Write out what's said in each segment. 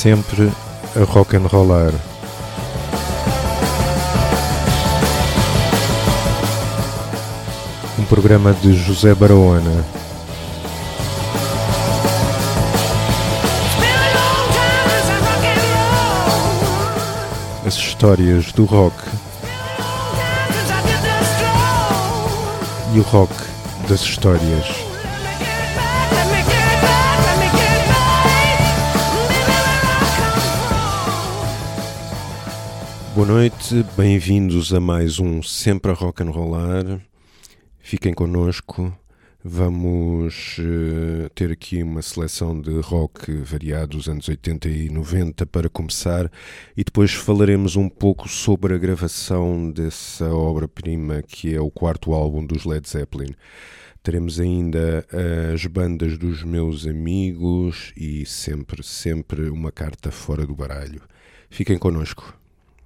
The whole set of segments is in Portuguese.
sempre a rock and rollar. Um programa de José Barahona. As histórias do rock e o rock das histórias. Boa noite, bem-vindos a mais um Sempre a Rock and Rollar. Fiquem connosco, vamos ter aqui uma seleção de rock variado dos anos 80 e 90 para começar e depois falaremos um pouco sobre a gravação dessa obra-prima que é o quarto álbum dos Led Zeppelin. Teremos ainda as bandas dos meus amigos e sempre uma carta fora do baralho. Fiquem connosco.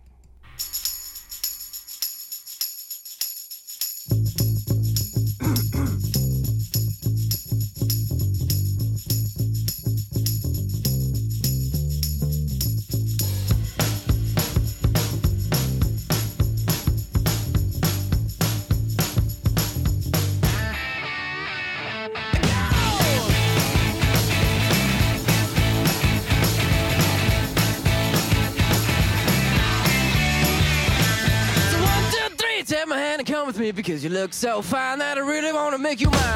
Because you look so fine that I really want to make you mine.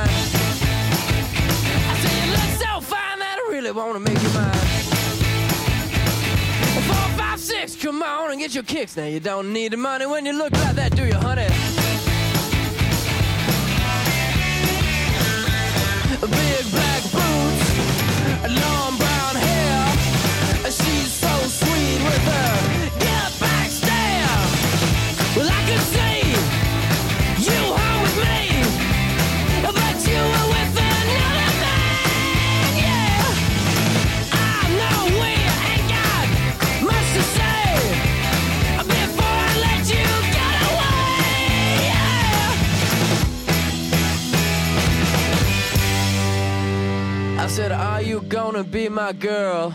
I say you look so fine that I really want to make you mine. 4, 5, 6, come on and get your kicks. Now you don't need the money when you look like that, do you, honey? Big black boots, long brown hair. She's so sweet with her get back stare. Well, I could see you home with me, but you were with another man, yeah. I know we ain't got much to say before I let you get away, yeah. I said, are you gonna be my girl?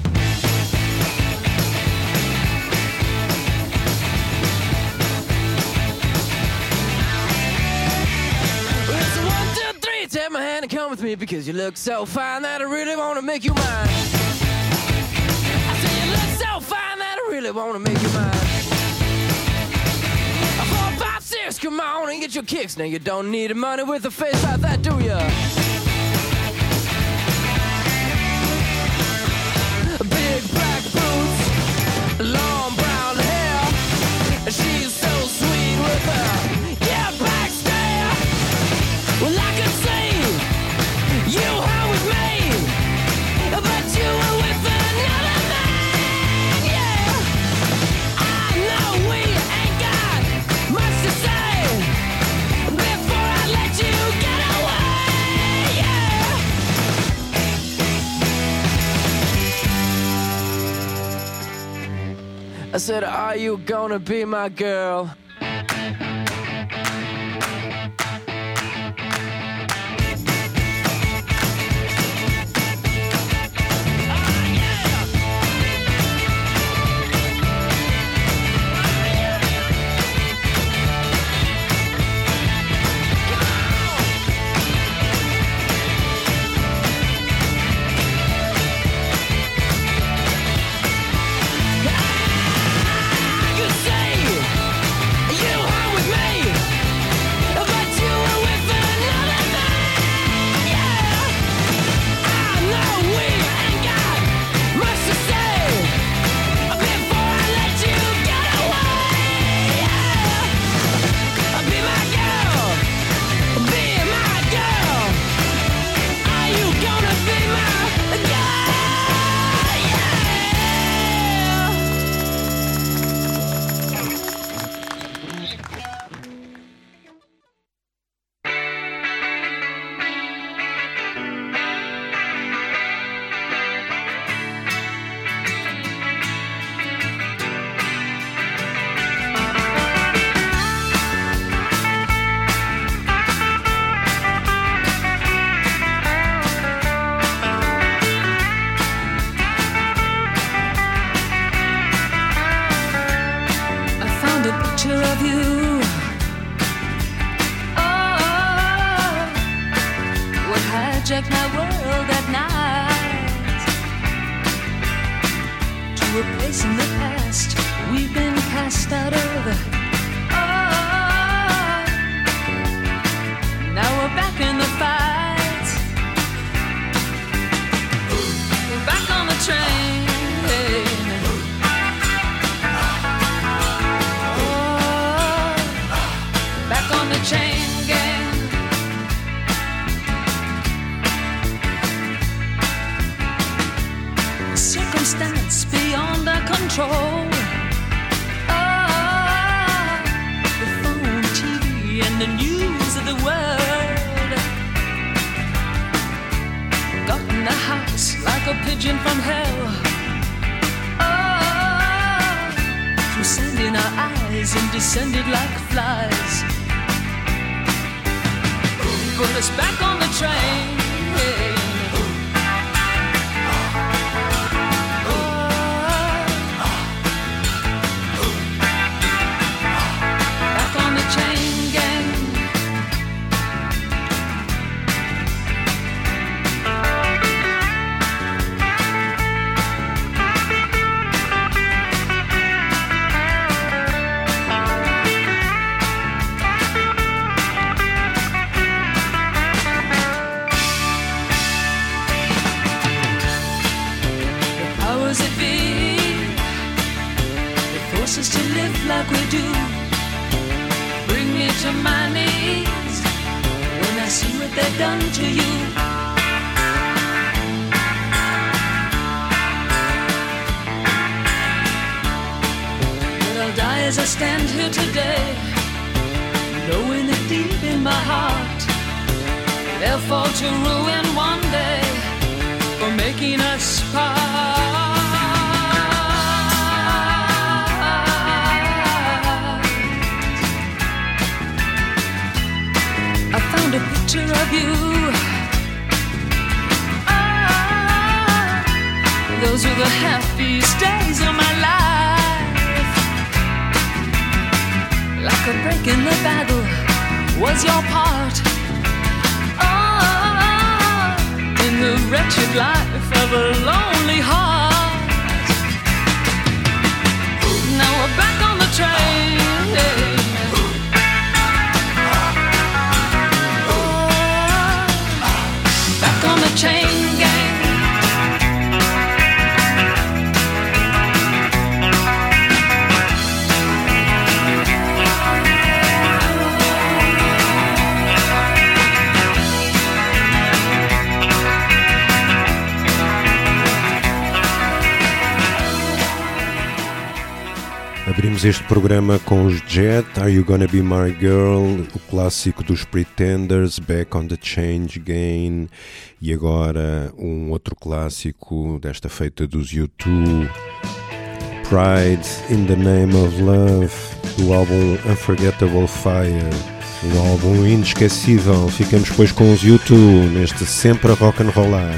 Take my hand and come with me because you look so fine that I really want to make you mine. I say you look so fine that I really want to make you mine. 4, 5, 6, come on and get your kicks. Now you don't need the money with a face like that, do ya? Big black boots, long brown hair. She's so sweet with her yeah back stare. Well, I could see you home with me, but you were with another man, yeah. I know we ain't got much to say before I let you get away, yeah. I said, are you gonna be my girl? picture of you. Oh, what hijacked my world at night, to a place in the past we've been cast out of. Oh, now we're back in the fight. We're back on the train. Chain gang. Circumstance beyond our control. Oh, the phone, TV, and the news of the world got in the house like a pigeon from hell. Oh, through sand in our eyes and descended like flies. Put us back on the train. Back on the chain gang. Us to live like we do, bring me to my knees when I see what they've done to you. But I'll die as I stand here today, knowing it deep in my heart they'll fall to ruin one day for making us part. A picture of you. Ah, those were the happiest days of my life. Like a break in the battle was your part. Ah, in the wretched life of a lonely heart. Now we're back on the train. On the chain gang. Abrimos este programa com os Jet, Are You Gonna Be My Girl, o clássico dos Pretenders, Back on the Change Again, e agora um outro clássico desta feita dos U2, Pride in the Name of Love, do álbum Unforgettable Fire, um álbum inesquecível. Ficamos depois com os U2 neste Sempre a Rock and Rollar.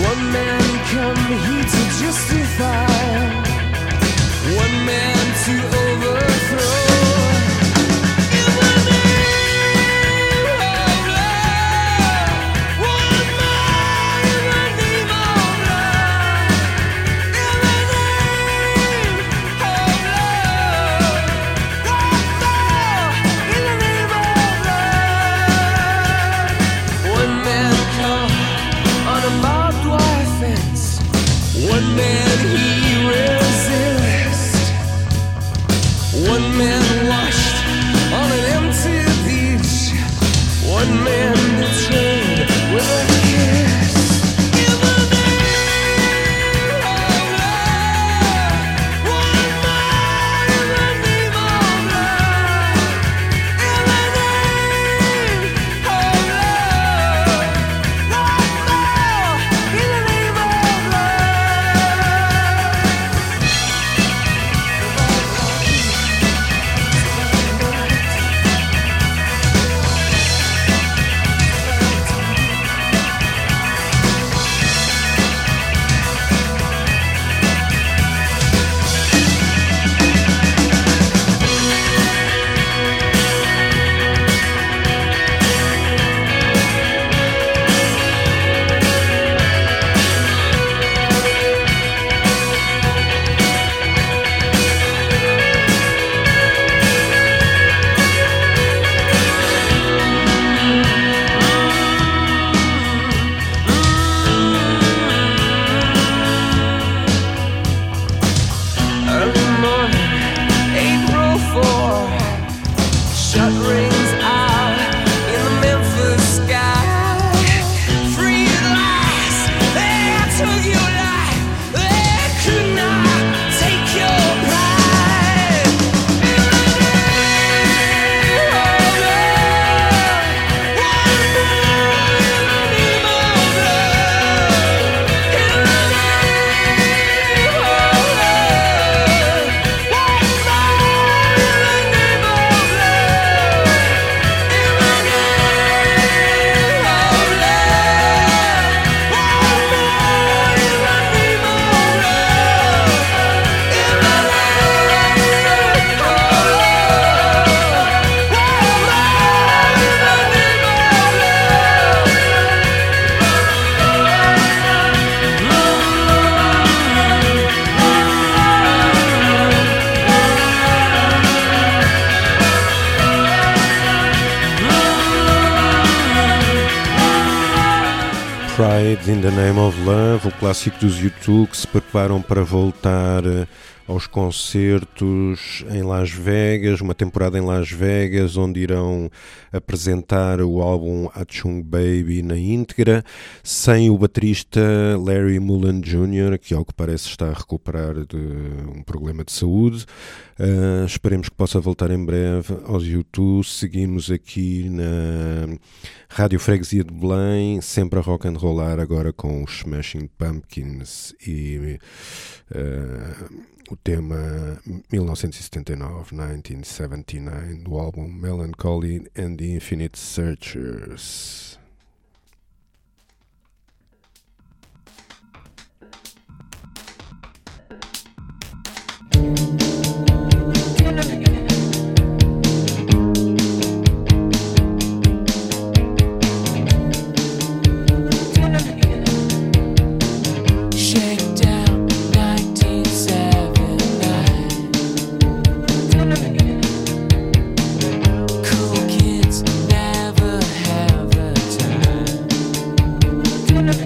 He to justify one man to Pride in the Name of Love, o clássico dos U2 que se preparam para voltar aos concertos em Las Vegas, uma temporada em Las Vegas, onde irão apresentar o álbum Achtung Baby na íntegra, sem o baterista Larry Mullen Jr., que ao que parece está a recuperar de um problema de saúde. Esperemos que possa voltar em breve aos U2. Seguimos aqui na Rádio Freguesia de Belém, sempre a rock and rollar, agora com os Smashing Pumpkins e o tema 1979 do álbum Melancholy and the Infinite Searchers.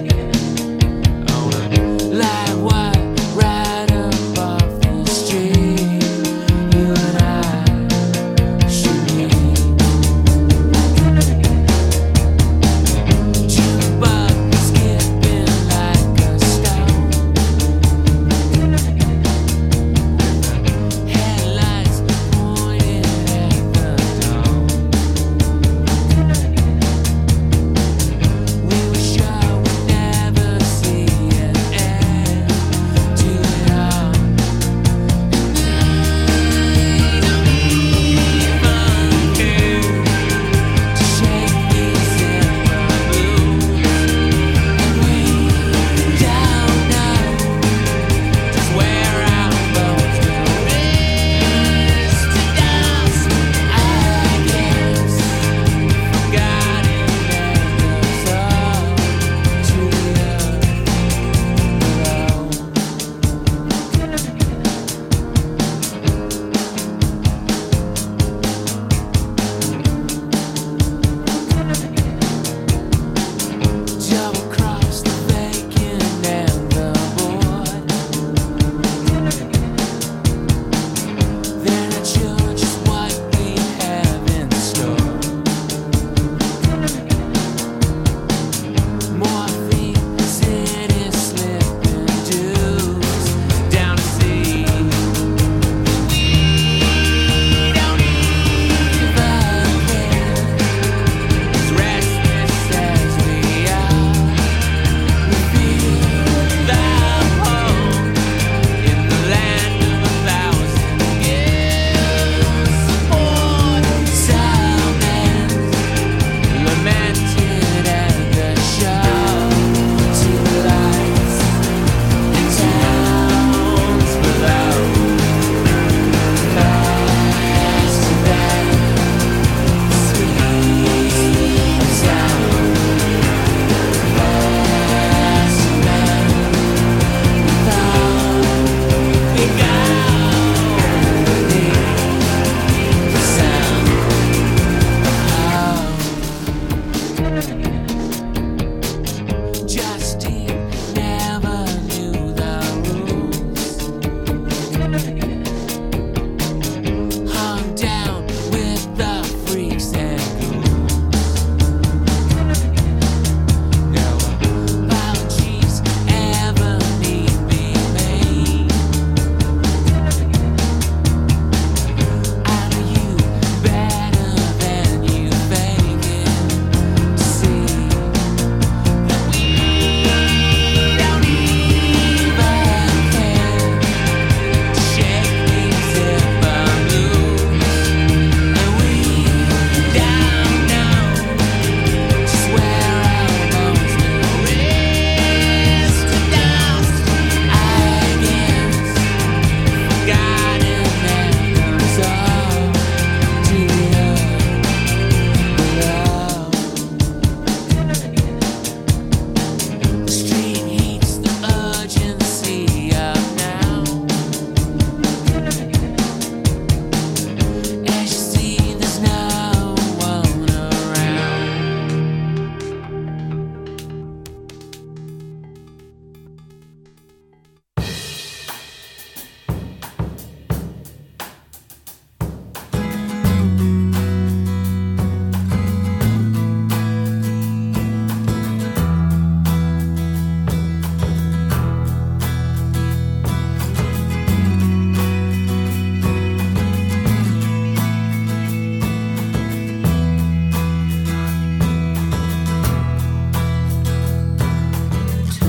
Like what right above the street.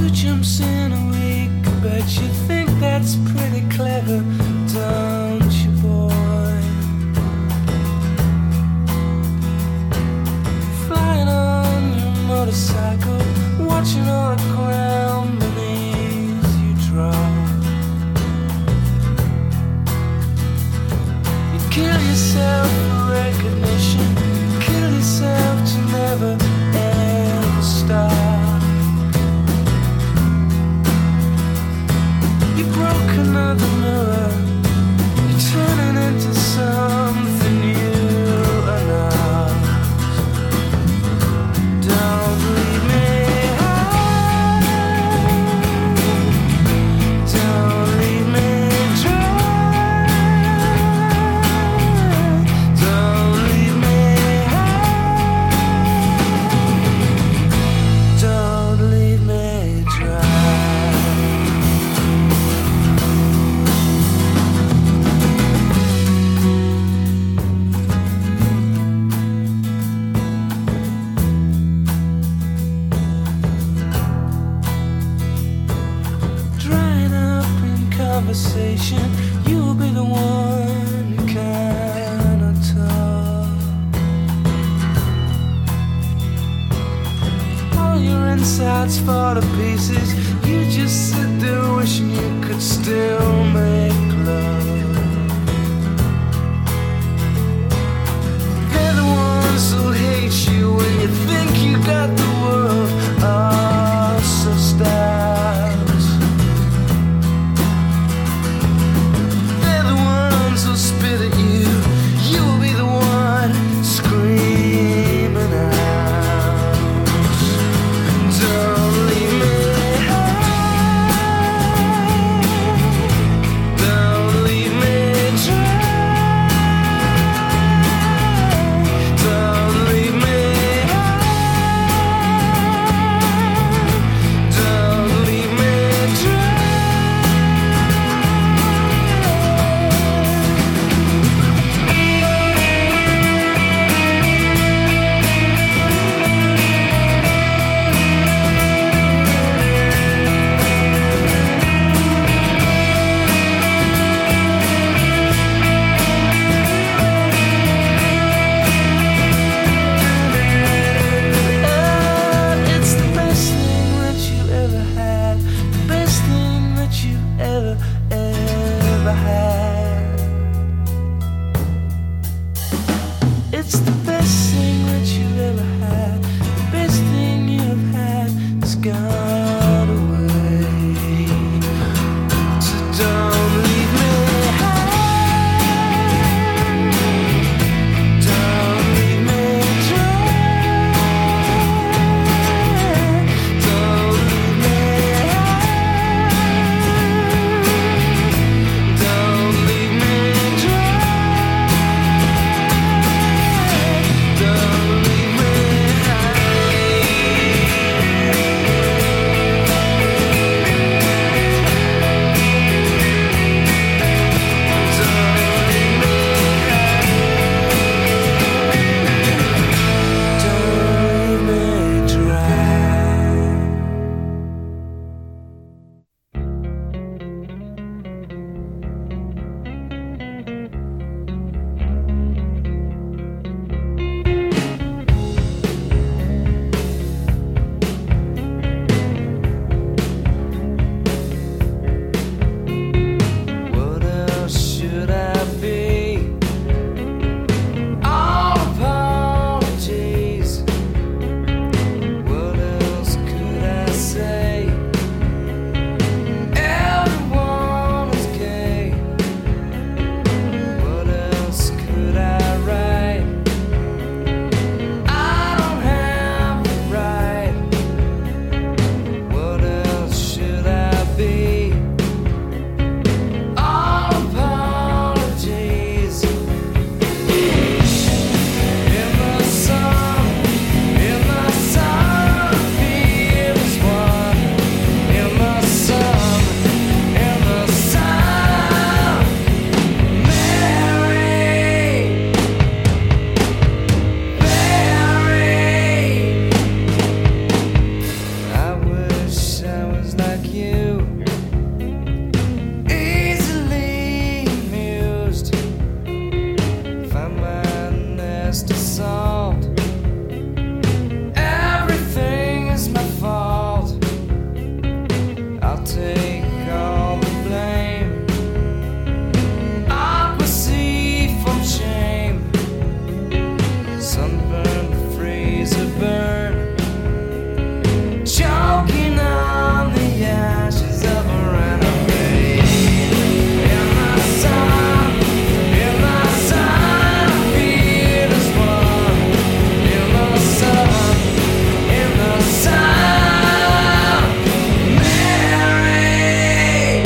jumps in a week. Bet you think that's pretty clever, don't you, boy? Flying on your motorcycle, watching all the ground beneath you drop. You kill yourself for recognition, kill yourself to never ever stop. You broke another mirror, you're turning into something you are not. Don't leave me high, don't leave me dry, don't leave me high, don't leave me dry. Drying up in conversation, you'll be the one who cannot talk. All your insides fall to pieces, you just sit there wishing you could still make love. They're the ones who hate you when you think you got the world all so stacked. They're the ones who spit at you, you'll be the one screaming out. Don't leave me high, don't leave me dry, don't leave me high, don't leave me dry. It's the best thing that you ever had, the best thing that you ever had. It's the best thing that you ever had, the best thing you've had has gone away. So don't leave me high, don't leave me dry, don't leave me high, don't I'll take all the blame. Aqua sea from shame. Sunburn, freezer burn. Choking on the ashes of a renegade. In the sun, fear is one. In the sun, Mary,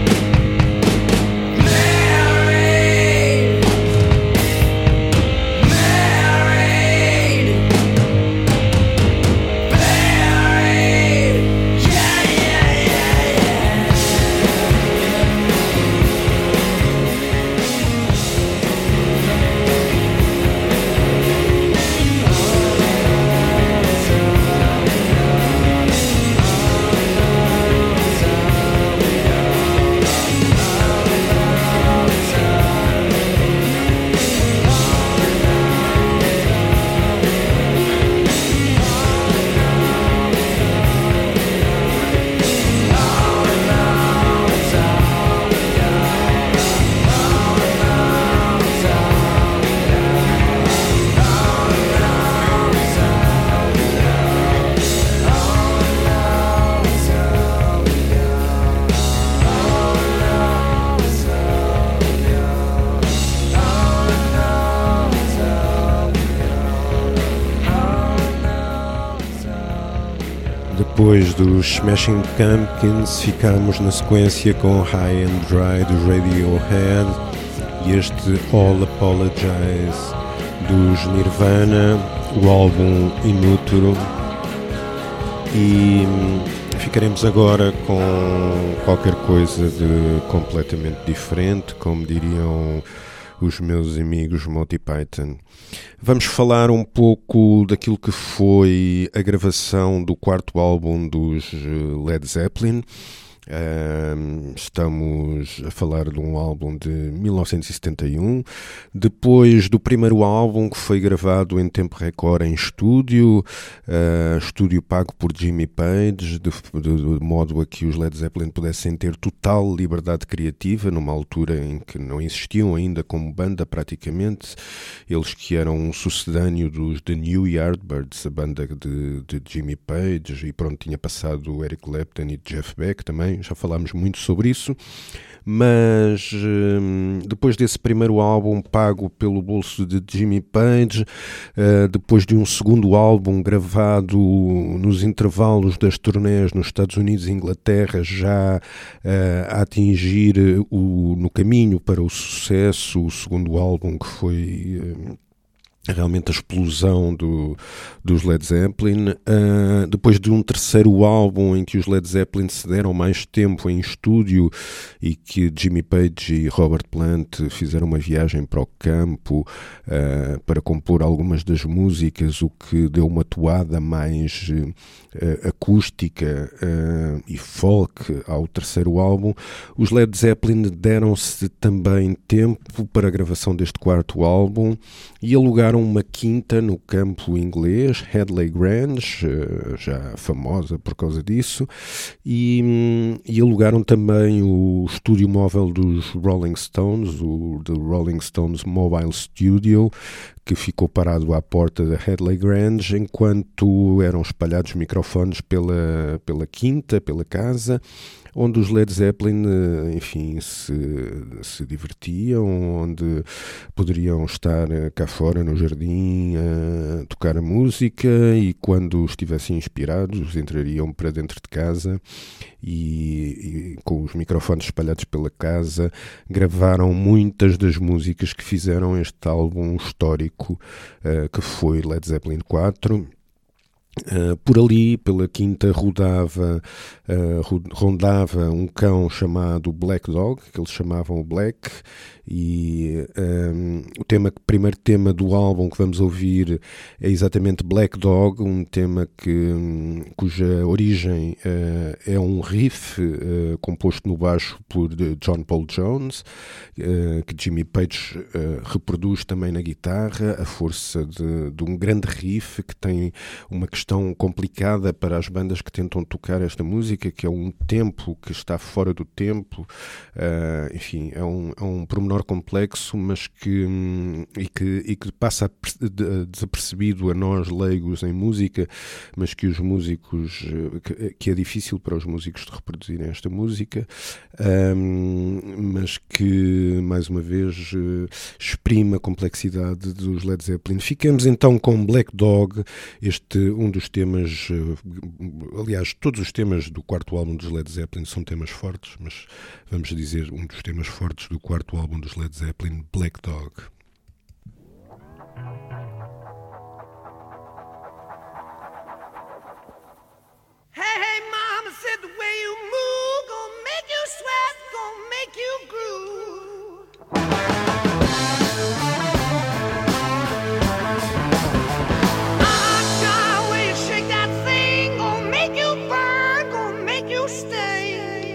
married, buried, yeah, yeah, yeah, yeah. Depois dos Smashing Pumpkins, ficamos na sequência com High and Dry do Radiohead e este All Apologize dos Nirvana, o álbum Inútero. E ficaremos agora com qualquer coisa de completamente diferente, como diriam os meus amigos Monty Python. Vamos falar um pouco daquilo que foi a gravação do quarto álbum dos Led Zeppelin. Estamos a falar de um álbum de 1971, depois do primeiro álbum que foi gravado em tempo recorde em estúdio, estúdio pago por Jimmy Page, de modo a que os Led Zeppelin pudessem ter total liberdade criativa, numa altura em que não existiam ainda como banda praticamente, eles que eram um sucedâneo dos The New Yardbirds, a banda de Jimmy Page, e pronto, tinha passado o Eric Clapton e Jeff Beck também, já falámos muito sobre isso, mas depois desse primeiro álbum pago pelo bolso de Jimmy Page, depois de um segundo álbum gravado nos intervalos das turnés nos Estados Unidos e Inglaterra, já a atingir no caminho para o sucesso, o segundo álbum que foi realmente a explosão dos Led Zeppelin, depois de um terceiro álbum em que os Led Zeppelin se deram mais tempo em estúdio e que Jimmy Page e Robert Plant fizeram uma viagem para o campo para compor algumas das músicas, o que deu uma toada mais acústica e folk ao terceiro álbum. Os Led Zeppelin deram-se também tempo para a gravação deste quarto álbum e alugaram uma quinta no campo inglês, Headley Grange, já famosa por causa disso, e alugaram também o estúdio móvel dos Rolling Stones, o The Rolling Stones Mobile Studio, que ficou parado à porta da Headley Grange, enquanto eram espalhados microfones pela quinta, pela casa, onde os Led Zeppelin, enfim, se divertiam, onde poderiam estar cá fora no jardim a tocar a música, e quando estivessem inspirados entrariam para dentro de casa e com os microfones espalhados pela casa gravaram muitas das músicas que fizeram este álbum histórico que foi Led Zeppelin 4. Por ali, pela quinta, rondava um cão chamado Black Dog, que eles chamavam o Black, e o primeiro tema do álbum que vamos ouvir é exatamente Black Dog, um tema cuja origem é um riff composto no baixo por John Paul Jones, que Jimmy Page reproduz também na guitarra, a força de um grande riff que tem uma questão questão complicada para as bandas que tentam tocar esta música, que é um tempo que está fora do tempo. Enfim, é um pormenor complexo, mas que passa desapercebido a nós leigos em música, mas que os músicos, que é difícil para os músicos de reproduzirem esta música, mas que, mais uma vez, exprime a complexidade dos Led Zeppelin. Ficamos então com Black Dog, um dos temas, aliás, todos os temas do quarto álbum dos Led Zeppelin são temas fortes, mas vamos dizer um dos temas fortes do quarto álbum dos Led Zeppelin, Black Dog. Hey, mama said the way you move gonna make you sweat, gonna make you groove. Ah, the way you shake that thing gonna make you burn, gonna make you stay.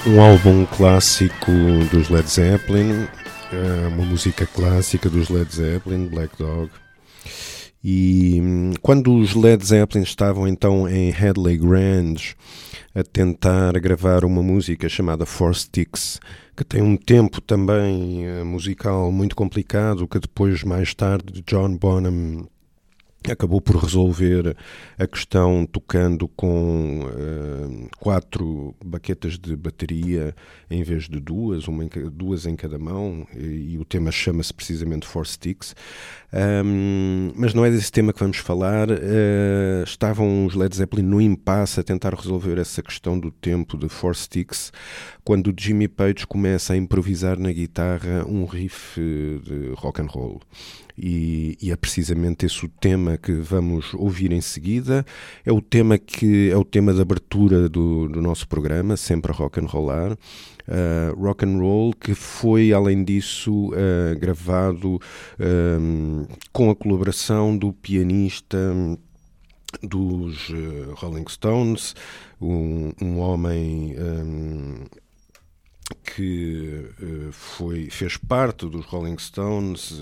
Um álbum clássico dos Led Zeppelin, uma música clássica dos Led Zeppelin, Black Dog. E quando os Led Zeppelin estavam então em Headley Grange a tentar gravar uma música chamada Four Sticks, que tem um tempo também musical muito complicado, que depois, mais tarde, John Bonham acabou por resolver a questão tocando com 4 baquetas de bateria em vez de duas em cada mão, e o tema chama-se precisamente Four Sticks. Mas não é desse tema que vamos falar. Estavam os Led Zeppelin no impasse a tentar resolver essa questão do tempo de Four Sticks, quando o Jimmy Page começa a improvisar na guitarra um riff de rock and roll. E é precisamente esse o tema que vamos ouvir em seguida. É o tema de abertura do nosso programa, sempre a rock and rollar. Rock and roll, que foi, além disso, gravado com a colaboração do pianista dos Rolling Stones, um homem que fez parte dos Rolling Stones.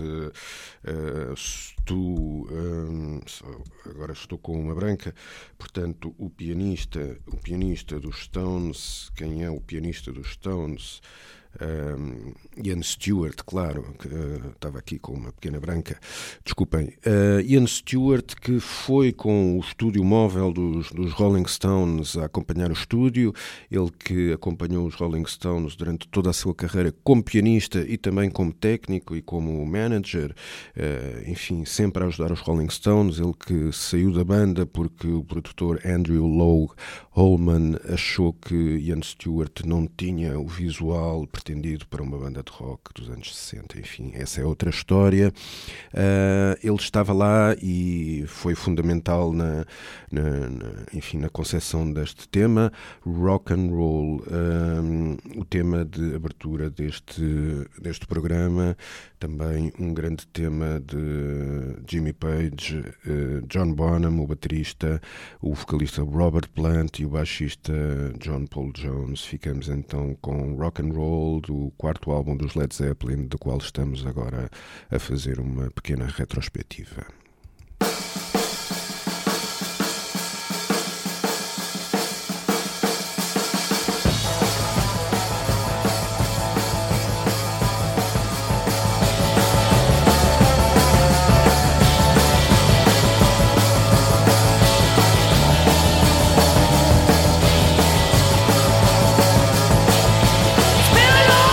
Agora estou com uma branca. Portanto, o pianista dos Stones. Quem é o pianista dos Stones? Ian Stewart, claro, que estava aqui com uma pequena branca, desculpem. Ian Stewart, que foi com o estúdio móvel dos Rolling Stones a acompanhar o estúdio, ele que acompanhou os Rolling Stones durante toda a sua carreira como pianista e também como técnico e como manager, enfim, sempre a ajudar os Rolling Stones. Ele que saiu da banda porque o produtor Andrew Lowe Holman achou que Ian Stewart não tinha o visual pretendido para uma banda de rock dos anos 60. Enfim, essa é outra história. Ele estava lá e foi fundamental na concepção deste tema, rock and roll, o tema de abertura deste programa. Também um grande tema de Jimmy Page, John Bonham, o baterista, o vocalista Robert Plant e o baixista John Paul Jones. Ficamos então com rock and roll do quarto álbum dos Led Zeppelin, do qual estamos agora a fazer uma pequena retrospectiva.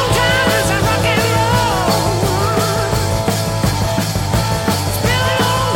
It's been a long time since I rock and roll.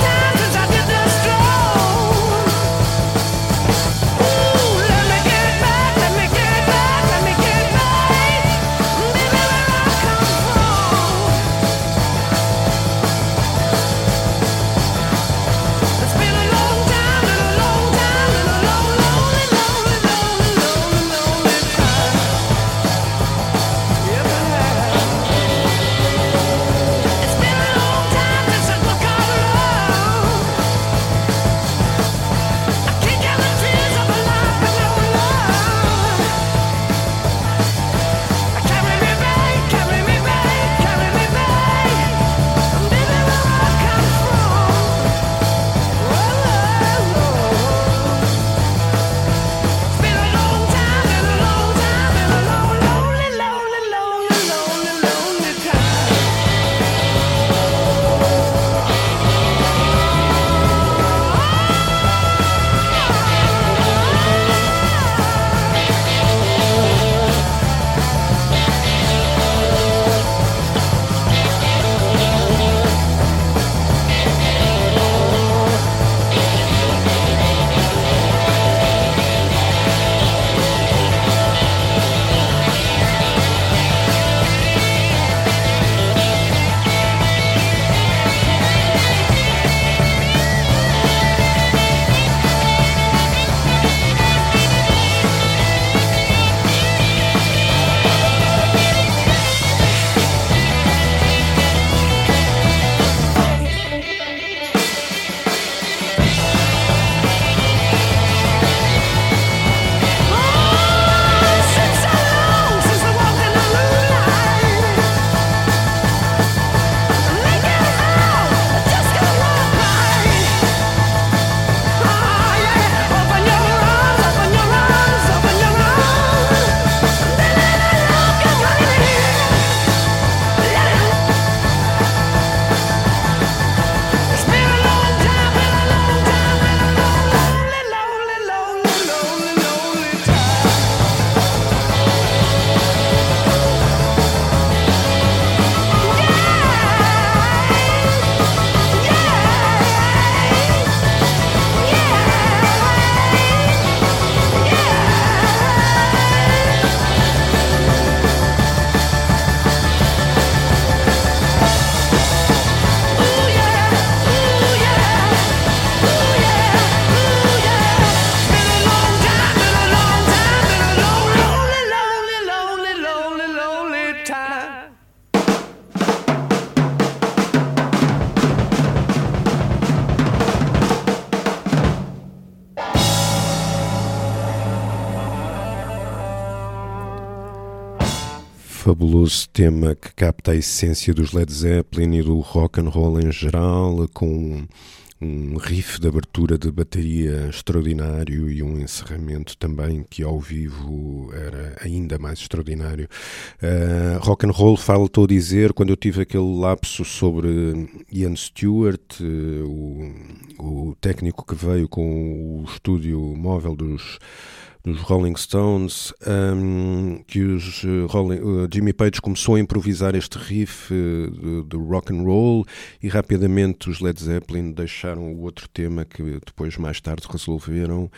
fabuloso tema que capta a essência dos Led Zeppelin e do rock and roll em geral, com um riff de abertura de bateria extraordinário e um encerramento também que ao vivo era ainda mais extraordinário. Rock and roll, faltou a dizer, quando eu tive aquele lapso sobre Ian Stewart, o técnico que veio com o estúdio móvel dos Rolling Stones, que Jimmy Page começou a improvisar este riff de rock and roll e rapidamente os Led Zeppelin deixaram o outro tema que depois mais tarde resolveram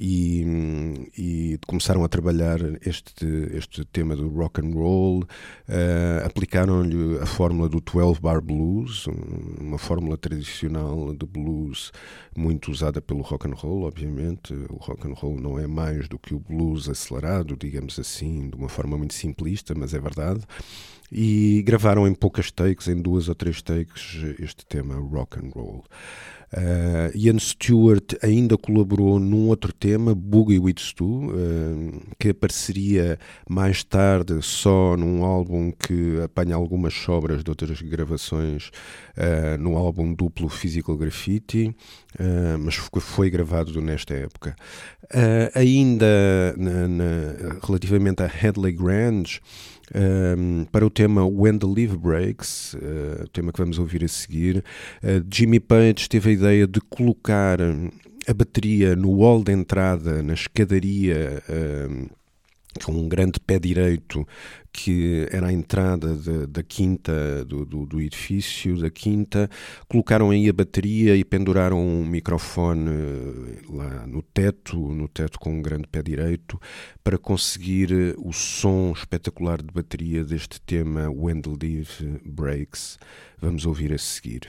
e começaram a trabalhar este tema do rock and roll, aplicaram-lhe a fórmula do 12-bar blues, uma fórmula tradicional de blues muito usada pelo rock and roll, obviamente. O rock and roll não é mais do que o blues acelerado, digamos assim, de uma forma muito simplista, mas é verdade. E gravaram em poucas takes, em 2 ou 3 takes, este tema rock and roll. Ian Stewart ainda colaborou num outro tema, Boogie with Stu, que apareceria mais tarde só num álbum que apanha algumas sobras de outras gravações, no álbum duplo Physical Graffiti, mas foi gravado nesta época. Ainda relativamente a Hadley Grange, para o tema When the Leaf Breaks, o tema que vamos ouvir a seguir, Jimmy Page teve a ideia de colocar a bateria no hall de entrada, na escadaria, com um grande pé direito que era a entrada da quinta, do edifício da quinta. Colocaram aí a bateria e penduraram um microfone lá no teto com um grande pé direito, para conseguir o som espetacular de bateria deste tema When the Leaf Breaks. Vamos ouvir a seguir.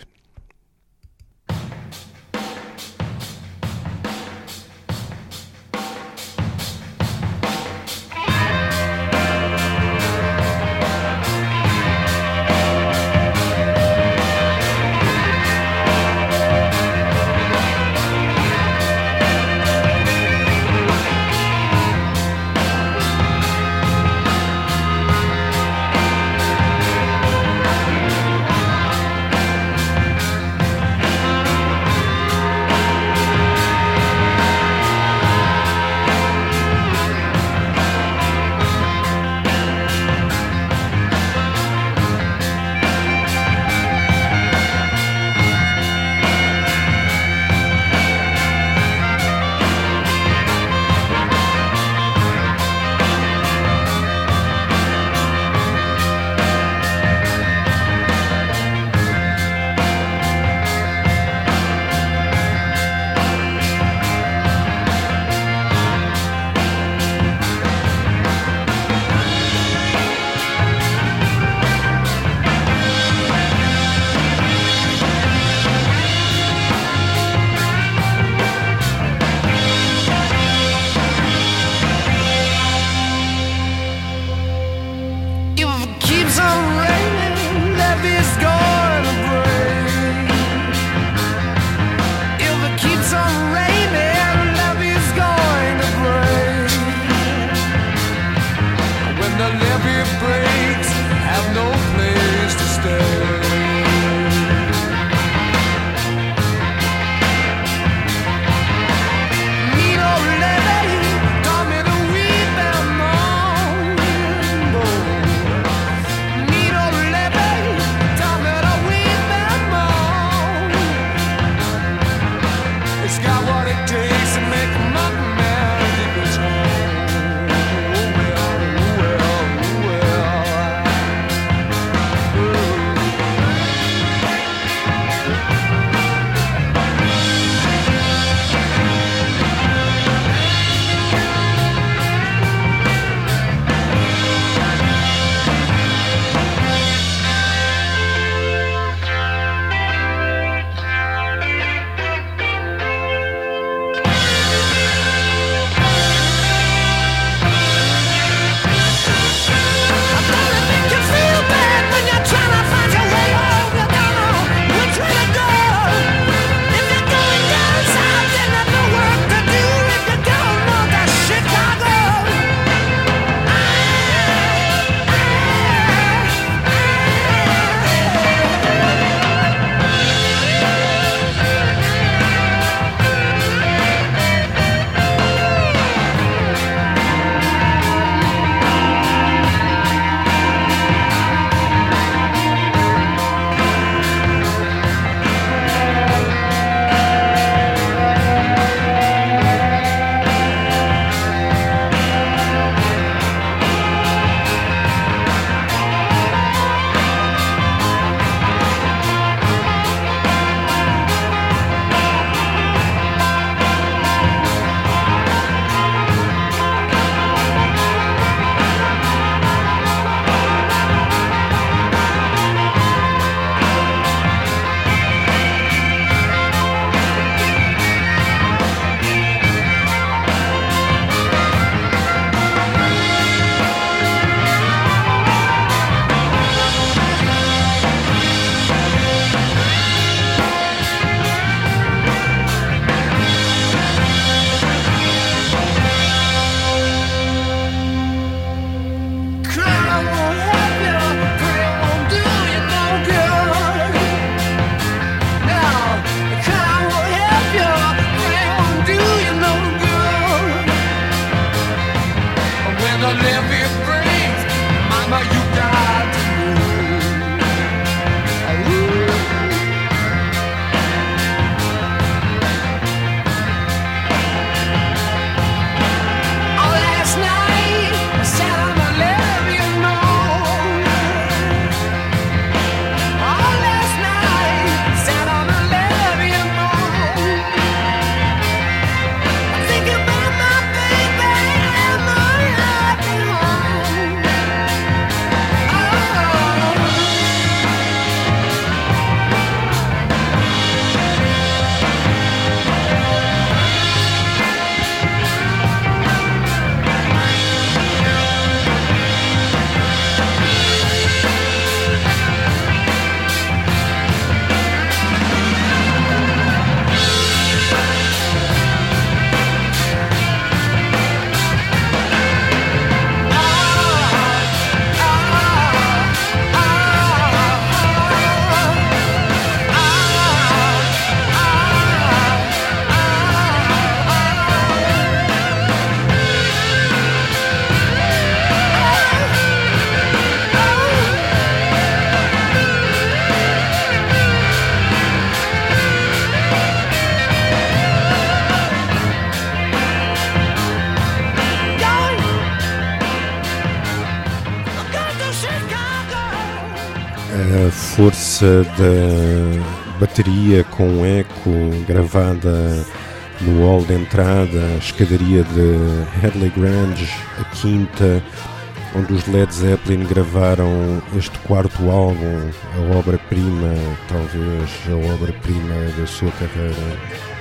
A força da bateria com eco gravada no hall de entrada, a escadaria de Hadley Grange, a quinta, onde os Led Zeppelin gravaram este quarto álbum, a obra-prima, talvez a obra-prima da sua carreira.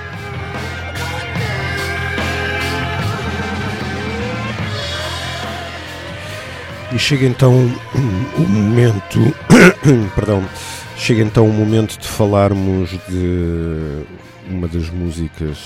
E chega então o momento, chega então o momento de falarmos de uma das músicas,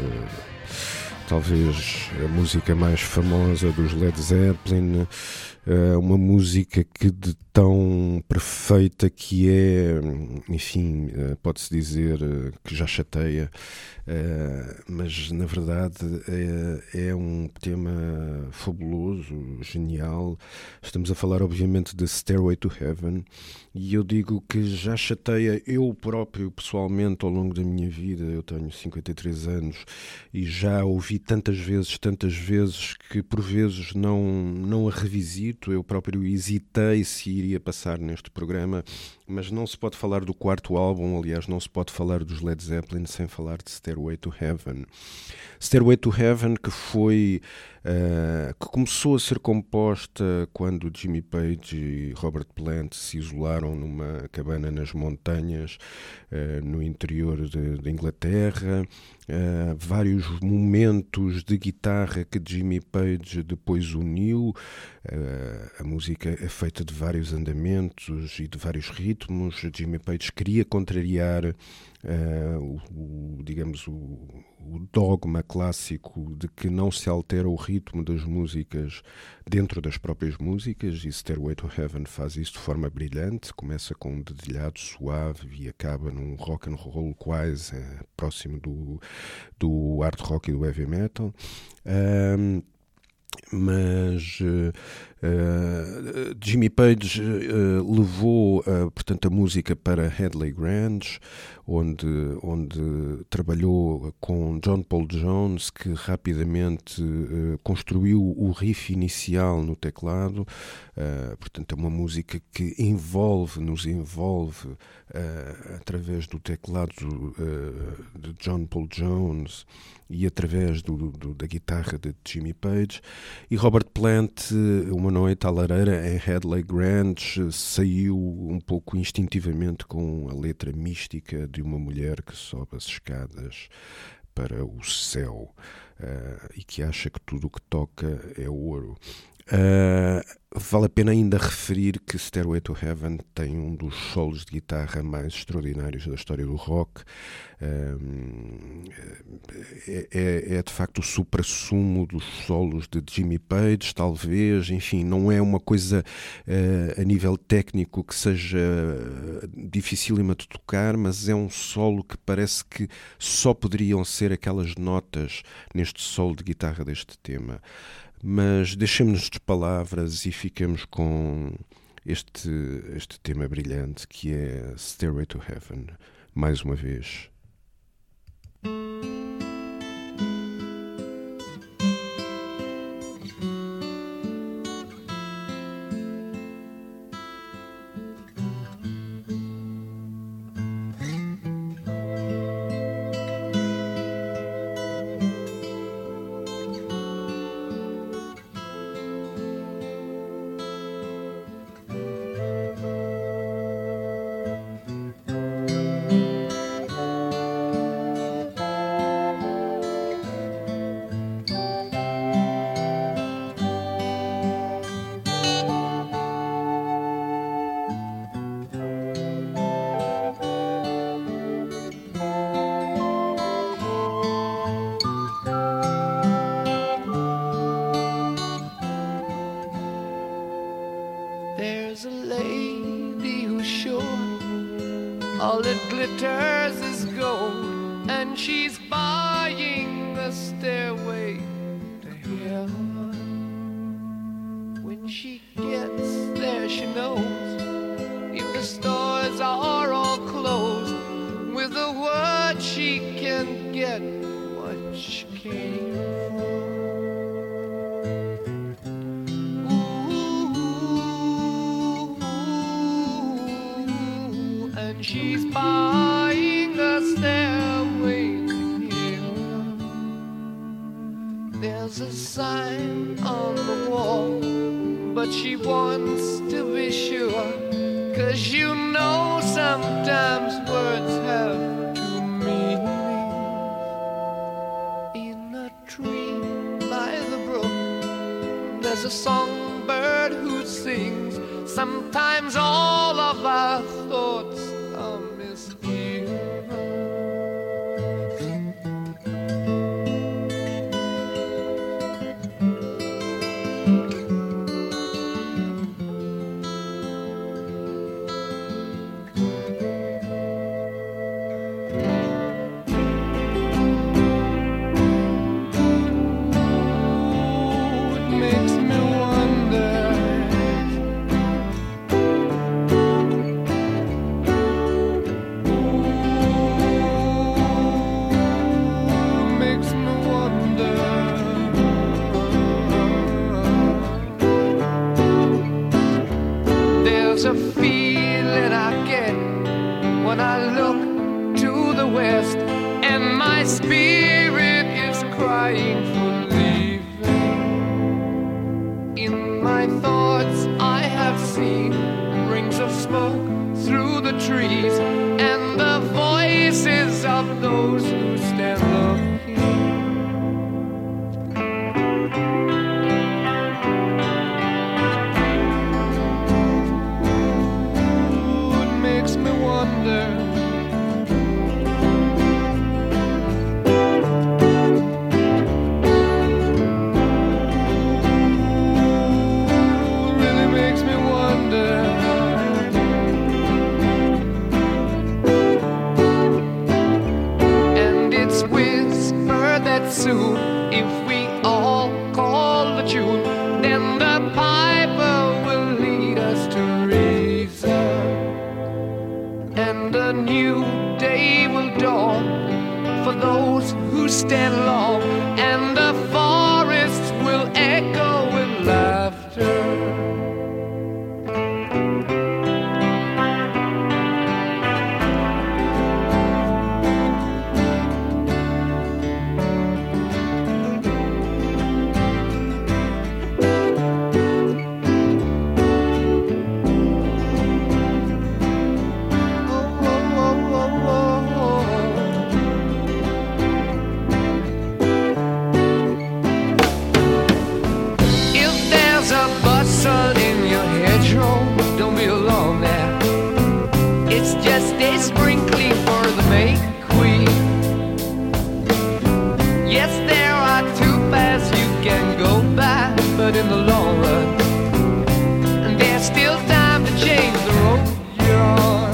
talvez a música mais famosa dos Led Zeppelin, uma música que de tão perfeita que é, enfim, pode-se dizer que já chateia, mas na verdade é um tema fabuloso, genial. Estamos a falar obviamente de Stairway to Heaven, e eu digo que já chateia. Eu próprio, pessoalmente, ao longo da minha vida, eu tenho 53 anos e já ouvi tantas vezes que por vezes não a revisito. Eu próprio hesitei se iria passar neste programa, mas não se pode falar do quarto álbum, aliás, não se pode falar dos Led Zeppelin sem falar de Stairway to Heaven. Stairway to Heaven, que foi que começou a ser composta quando Jimmy Page e Robert Plant se isolaram numa cabana nas montanhas no interior de Inglaterra. Vários momentos de guitarra que Jimmy Page depois uniu. A música é feita de vários andamentos e de vários ritmos. Jimmy Page queria contrariar o dogma clássico de que não se altera o ritmo das músicas dentro das próprias músicas, e Stairway to Heaven faz isso de forma brilhante. Começa com um dedilhado suave e acaba num rock and roll quase próximo do hard rock e do heavy metal. Mas Jimmy Page levou portanto a música para Hadley Grange, onde trabalhou com John Paul Jones, que rapidamente construiu o riff inicial no teclado. Portanto, é uma música que nos envolve através do teclado de John Paul Jones e através da guitarra de Jimmy Page. E Robert Plant, uma noite à lareira em Hadley Grange, saiu um pouco instintivamente com a letra mística de uma mulher que sobe as escadas para o céu e que acha que tudo o que toca é ouro. Vale a pena ainda referir que Stairway to Heaven tem um dos solos de guitarra mais extraordinários da história do rock. É de facto o suprassumo dos solos de Jimmy Page, talvez. Enfim, não é uma coisa a nível técnico que seja dificílima de tocar, mas é um solo que parece que só poderiam ser aquelas notas neste solo de guitarra deste tema. Mas deixemos-nos de palavras e ficamos com este tema brilhante que é Stairway to Heaven, mais uma vez. All that glitters is gold, and she's buying a stairway to heaven. When she gets there, she knows if the stores are all closed, with a word she can get what she came for. Ooh, ooh, ooh. There's a sign on the wall, but she wants to be sure. 'Cause you know sometimes words have two meanings. In a tree by the brook, there's a songbird who sings. Sometimes all of our thoughts are misgiven. There's a feeling I get when I look to the west, and my spirit is crying for leaving. In my thoughts I have seen rings of smoke through the trees, and the voices of those who stand looking. Soon, if we all call the tune, then the piper will lead us to reason, and a new day will dawn for those who stand long, and the forests will echo with laughter. Sprinkling for the May Queen. Yes, there are two paths you can go by, but in the long run, there's still time to change the road you're on.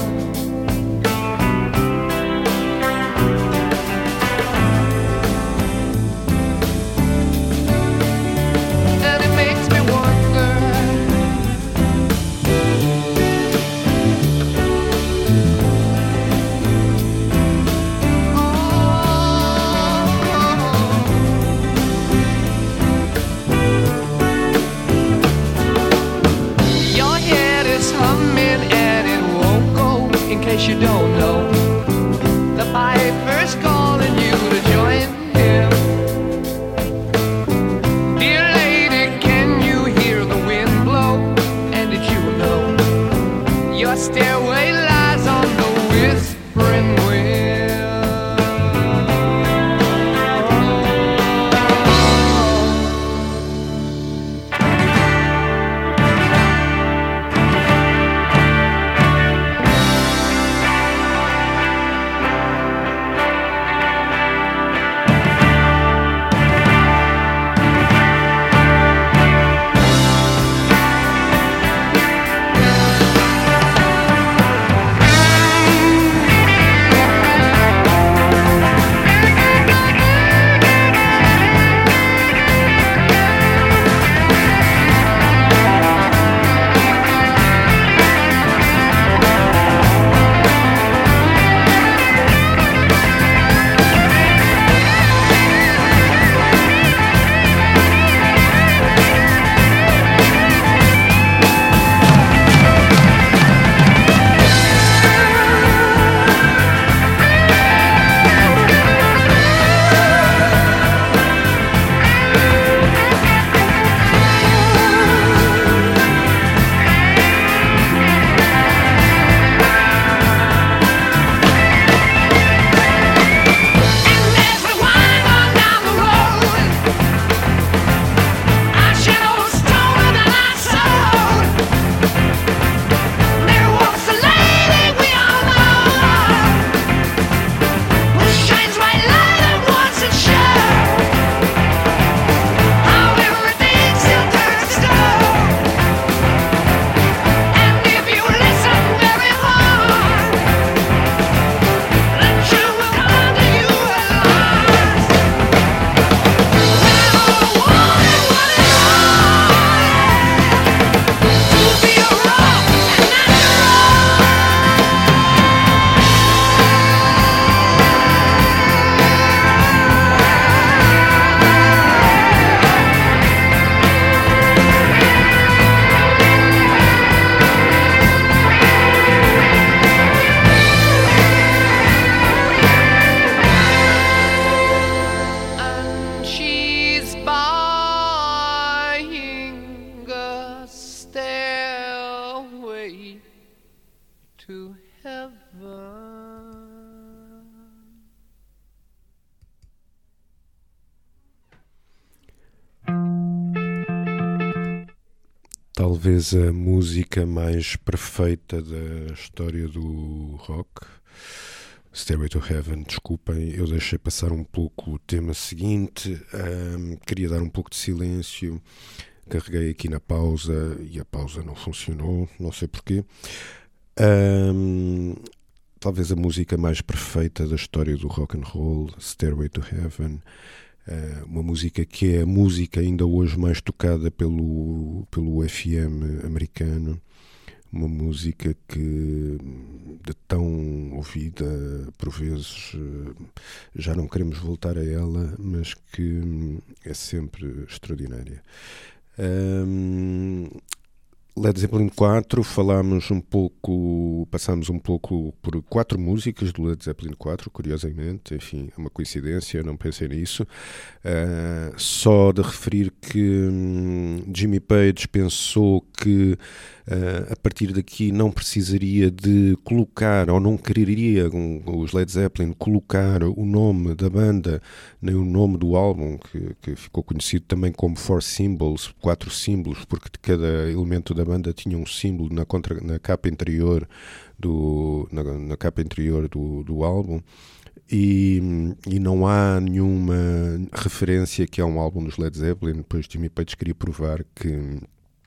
And it makes me wonder. In case you don't know, the piper's calling you to join him. Dear lady, can you hear the wind blow? And did you know your stairway lies on the whispering wind? talvez a música mais perfeita da história do rock. Stairway to Heaven, desculpem, eu deixei passar um pouco o tema seguinte, queria dar um pouco de silêncio, carreguei aqui na pausa e a pausa não funcionou, não sei porquê. Talvez a música mais perfeita da história do rock and roll, Stairway to Heaven, uma música que é a música ainda hoje mais tocada pelo FM americano, uma música que de tão ouvida por vezes já não queremos voltar a ela, mas que é sempre extraordinária. Led Zeppelin 4, passámos um pouco por 4 músicas do Led Zeppelin 4, curiosamente, enfim, é uma coincidência, não pensei nisso. Só de referir que Jimmy Page pensou que a partir daqui não precisaria de colocar, ou não quereria os Led Zeppelin colocar o nome da banda, nem o nome do álbum, que ficou conhecido também como 4 Symbols, 4 símbolos, porque de cada elemento da banda tinha um símbolo na capa interior do álbum. E não há nenhuma referência que é um álbum dos Led Zeppelin. Depois Jimmy Page queria provar que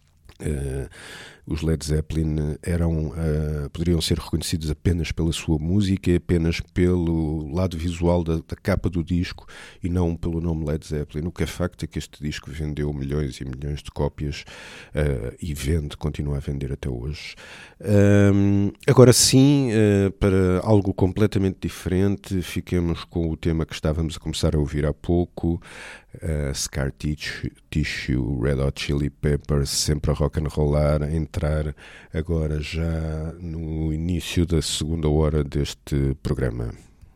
os Led Zeppelin poderiam ser reconhecidos apenas pela sua música, apenas pelo lado visual da capa do disco e não pelo nome Led Zeppelin. O que é facto é que este disco vendeu milhões e milhões de cópias e continua a vender até hoje. Agora sim, para algo completamente diferente, fiquemos com o tema que estávamos a começar a ouvir há pouco, Scar Tissue, Red Hot Chili Peppers, sempre a rock and rollar, a entrar agora já no início da segunda hora deste programa.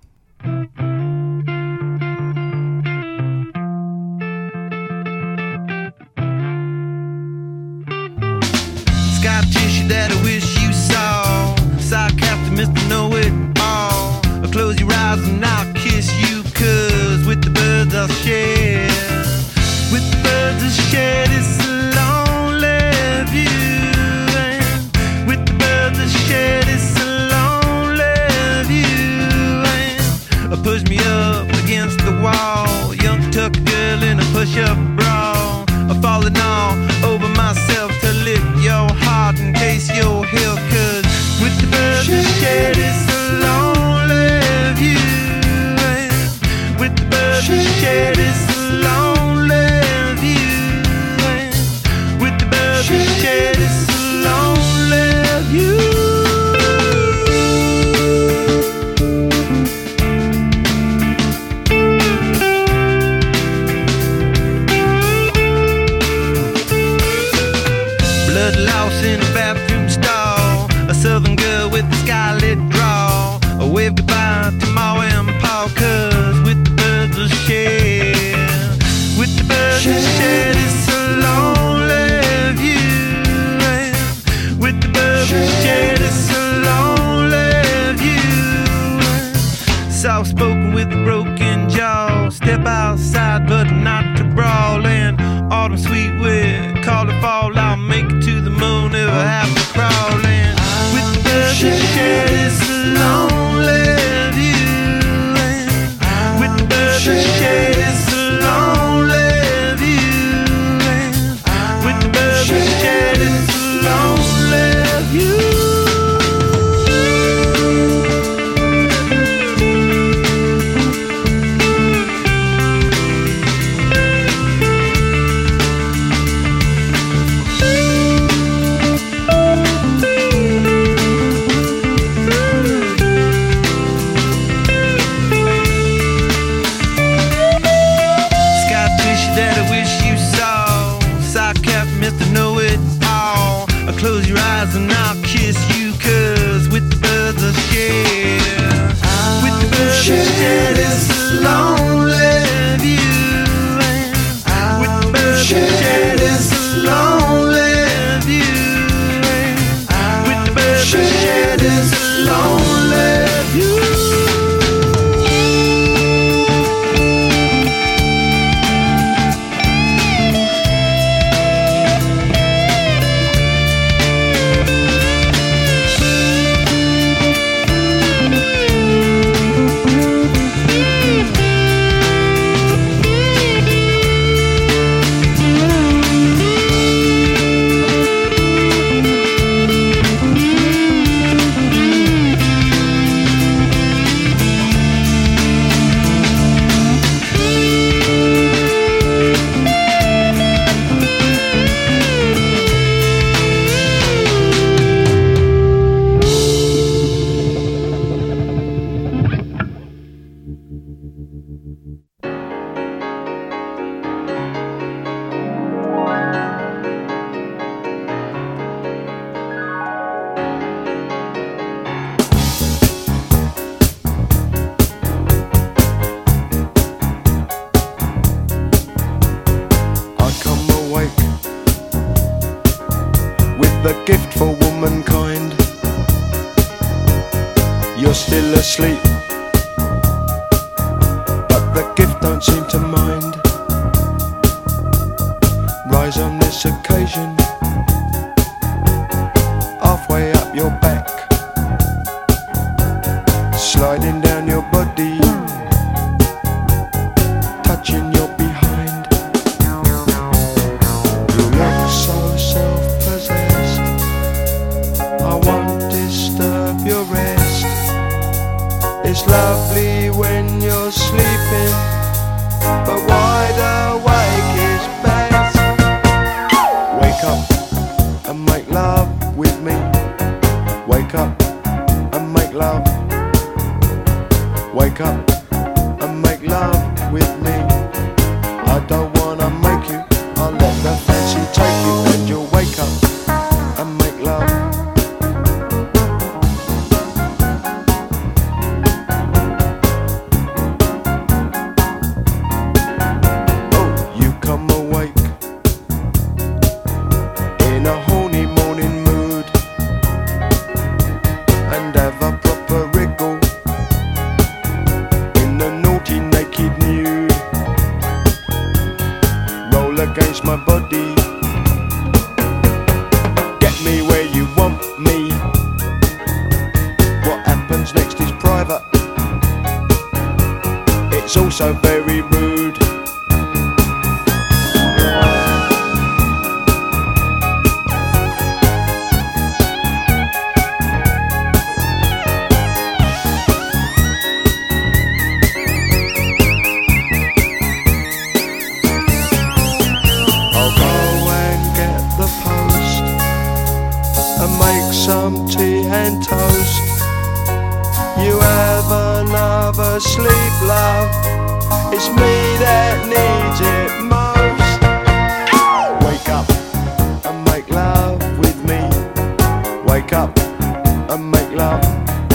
Scar tissue that I wish you saw, sarcastic Mr. Know-It-All. Close your eyes and I'll kiss you, 'cause with the birds I'll share. With the birds I'll share this lonely view. And with the birds I'll share this lonely view. And push me up against the wall, young tuck girl in a push-up bra. I'm falling all over myself to lick your heart and taste your heel, 'cause with the birds I'll share this lonely view. And with the birds I'll share this lonely view. And with the birds I'll share this lonely view. Blood loss in a bathroom stall, a southern girl with a scarlet draw. I wave goodbye to Ma and Pa, 'cause with the birds I'll share. With the birds I'll share this lonely view. And with the birds I'll share this lonely view. Soft spoken with a broken jaw, step outside but not to brawl. And autumn sweet with call it fall, I'll make it to the moon if I have to crawl. And with the birds I'll share this lonely view. And with the birds I'll share this lonely view. And with the birds I'll share this lonely view. the gift for womankind. You're still asleep, but the gift don't seem to mind. Rise on this occasion, halfway up your back, sliding down your body, touching your behind. You look so self-possessed, I won't disturb your rest. It's lovely when you're sleeping, but wide awake is best. Wake up and make love with me. Wake up and make love. Wake up and make love with me. I don't wanna make you, I'll let the fancy take you, and you'll wake up and make love. Against my body, get me where you want me. What happens next is private, it's also very rude. Some tea and toast. You have another sleep, love. It's me that needs it most. Wake up and make love with me. Wake up and make love.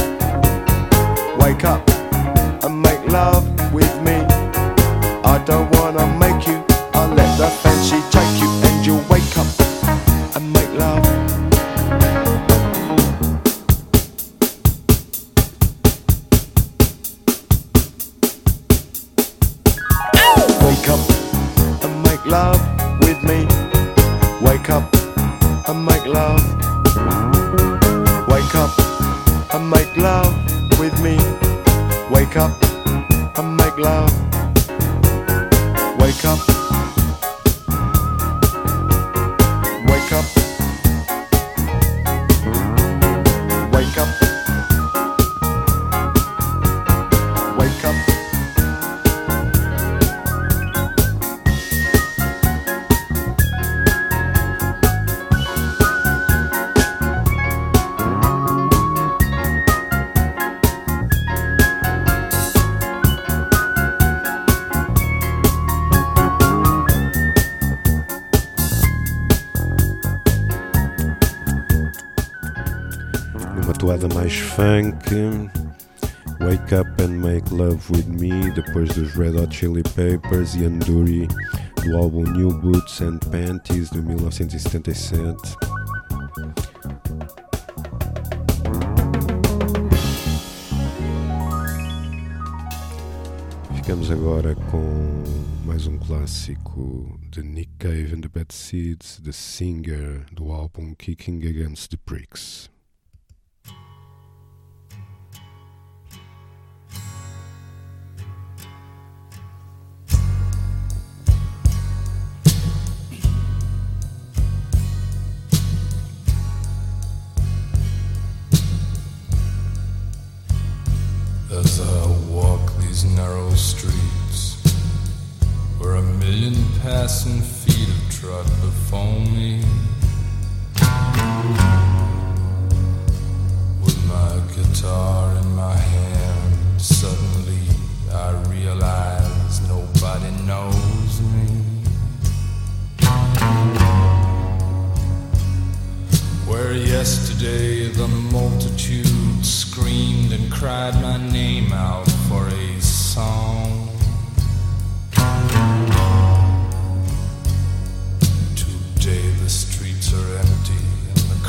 Wake up and make love with me. I don't wanna make you, I'll let the fancy take you, and you'll wake up and make love. Wake up and make love with me. Wake up and make love. Wake up and make love with me. Wake up and make love. Wake up. Wake up. Wake up. Wake up. Toada mais funk, Wake Up and Make Love With Me, depois dos Red Hot Chili Peppers e Anduri, do álbum New Boots and Panties de 1977. Ficamos agora com mais um clássico de Nick Cave and the Bad Seeds, The Singer, do álbum Kicking Against the Pricks. As I walk these narrow streets, where a million passing feet have trod before me, with my guitar in my hand, suddenly I realize nobody knows me. Where yesterday the multitude screamed and cried my name out for a song, today the streets are empty and the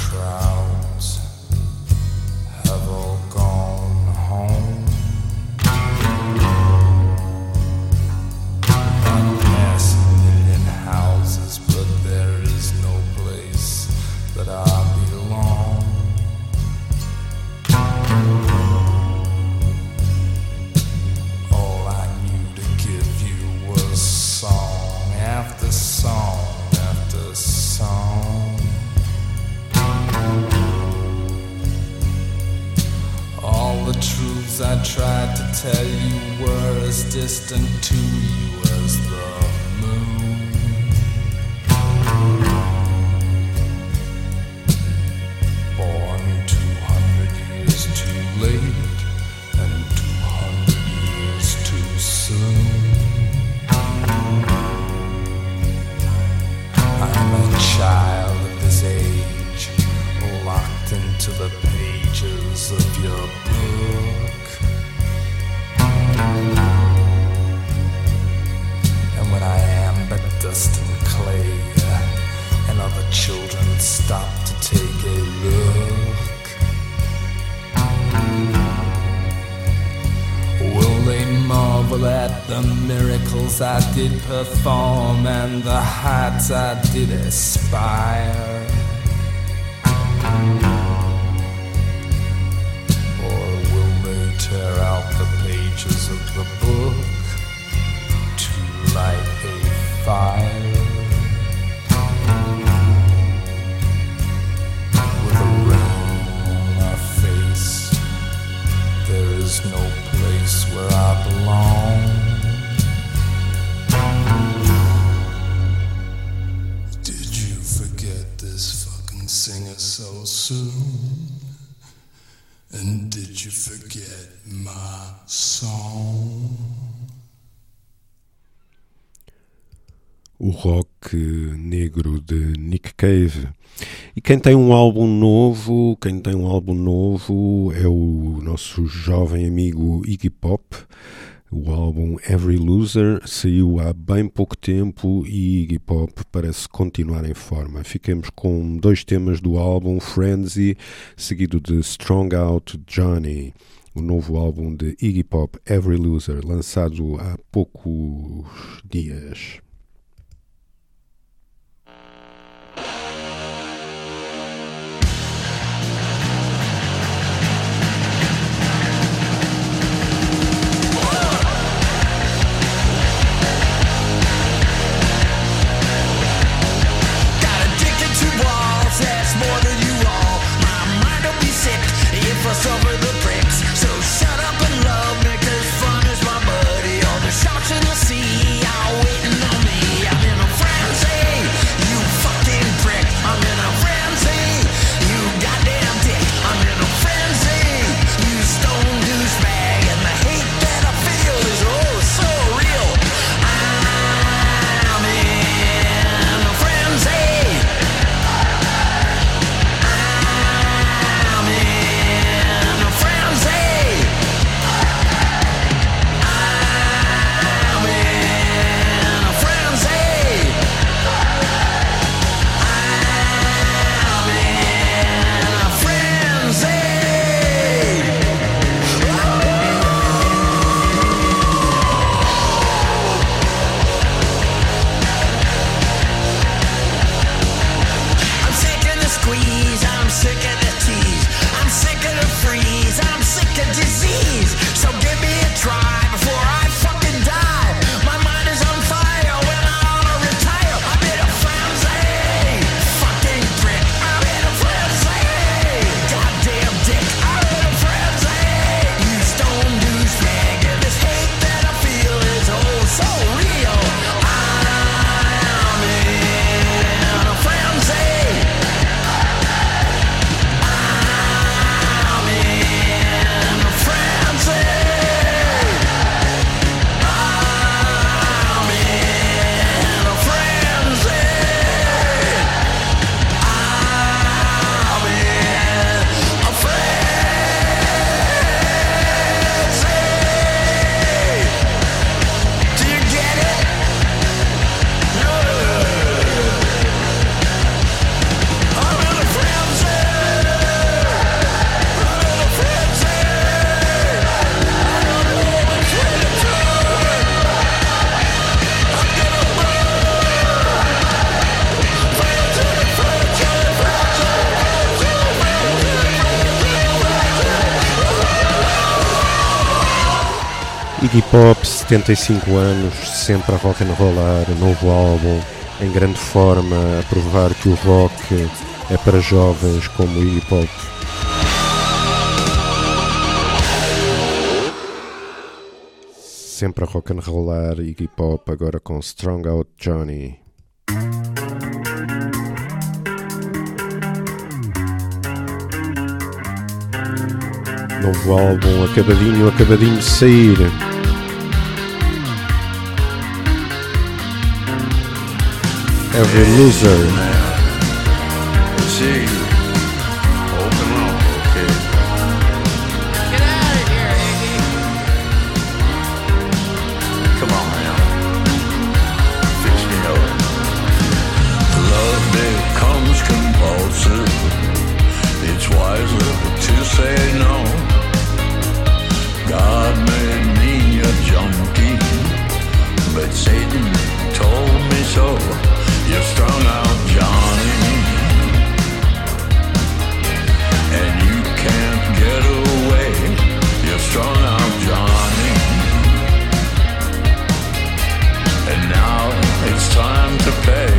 tell you we're as distant to you as the moon. Born 200 years too late and 200 years too soon. I'm a child of this age, locked into the pages of your book. And when I am but dust and clay, and other children stop to take a look, will they marvel at the miracles I did perform and the heights I did aspire? Or will they tear out the pages of the book to light a fire? With a ring on our face, there is no place where I belong. Did you forget this fucking singer so soon? And did you forget my song? O rock negro de Nick Cave. E quem tem um álbum novo é o nosso jovem amigo Iggy Pop. O álbum Every Loser saiu há bem pouco tempo e Iggy Pop parece continuar em forma. Fiquemos com 2 temas do álbum, Frenzy, seguido de Strong Out Johnny, o novo álbum de Iggy Pop, Every Loser, lançado há poucos dias. Over the bricks, so shut up and love me, 'cause fun is my buddy. All the sharks in the sea are waiting on me. I'm in a frenzy, you fucking prick. I'm in a frenzy, you goddamn dick. I'm in a frenzy, you stone douchebag. And the hate that I feel is oh so real. I'm in a frenzy. Iggy Pop, 75 anos, sempre a rock and rollar, novo álbum, em grande forma, a provar que o rock é para jovens como Iggy Pop. Sempre a rock and rollar, Iggy Pop, agora com Strung Out Johnny. Novo álbum, acabadinho de sair. Every Loser. See, open up, okay. Get out of here, Iggy. Come on now. Fix me up. Love becomes compulsive. It's wiser to say no. God made me a junkie, but Satan told me so. You're strung out, Johnny, and you can't get away. You're strung out, Johnny, and now it's time to pay.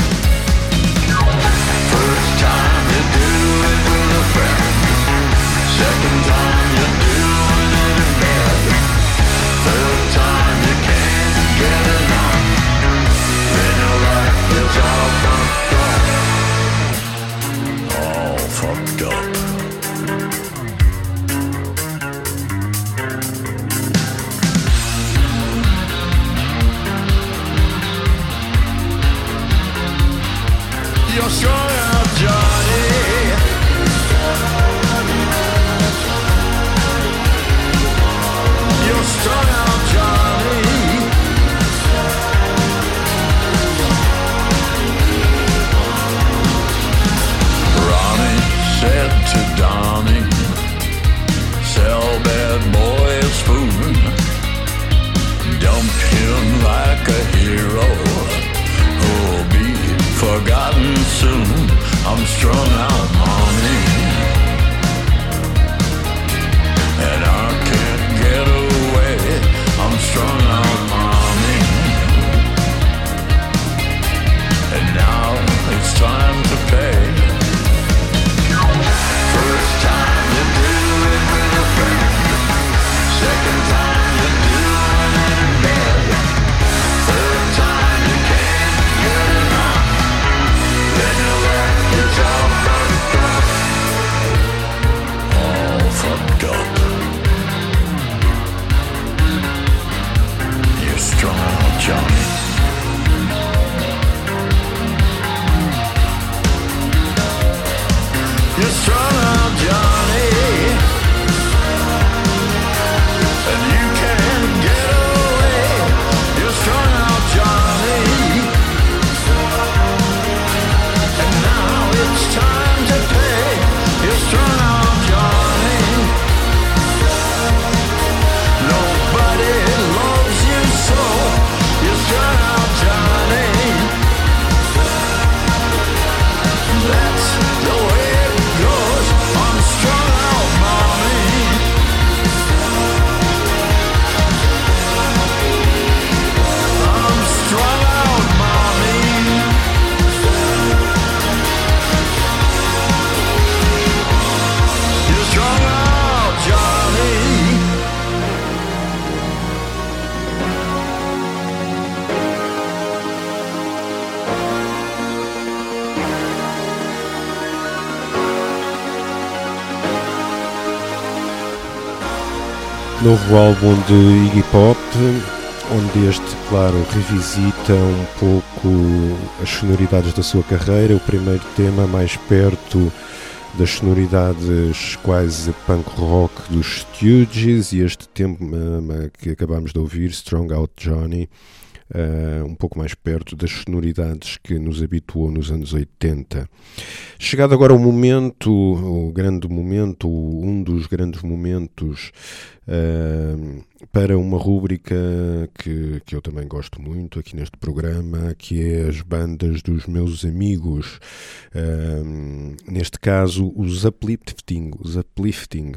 First time you do it with a friend, second time you're doing it in bed, third time you can't get enough, then your life is all fucked up. You're strung out, Johnny. You're strung out, Johnny. Ronnie said to Donnie, sell bad boy a spoon, dump him like a hero who'll be forgotten soon. I'm strung out, mommy, and I can't get away. I'm strung out, mommy, and now it's time to pay. First time you do it with a friend, second time you do it in bed, third time you can't get enough, then your life is all fucked up. All fucked up. You're strung out, Johnny. You're strung out, Johnny, and you can't get away. You're strung out, Johnny, and now it's time to pay. You're strung out, Johnny. Nobody loves you so. You're strung out, Johnny. That's the way it goes. I'm strung out, mommy. I'm strung out, mommy. You're strung out, Johnny. Novo álbum de Iggy Pop, onde este, claro, revisita um pouco as sonoridades da sua carreira. O primeiro tema mais perto das sonoridades quase punk rock dos Stooges, e este tema que acabámos de ouvir, Strung Out Johnny, um pouco mais perto das sonoridades que nos habituou nos anos 80. Chegado agora o momento, o grande momento, um dos grandes momentos para uma rúbrica que eu também gosto muito aqui neste programa, que é as bandas dos meus amigos. Neste caso, os Uplifting. Os Uplifting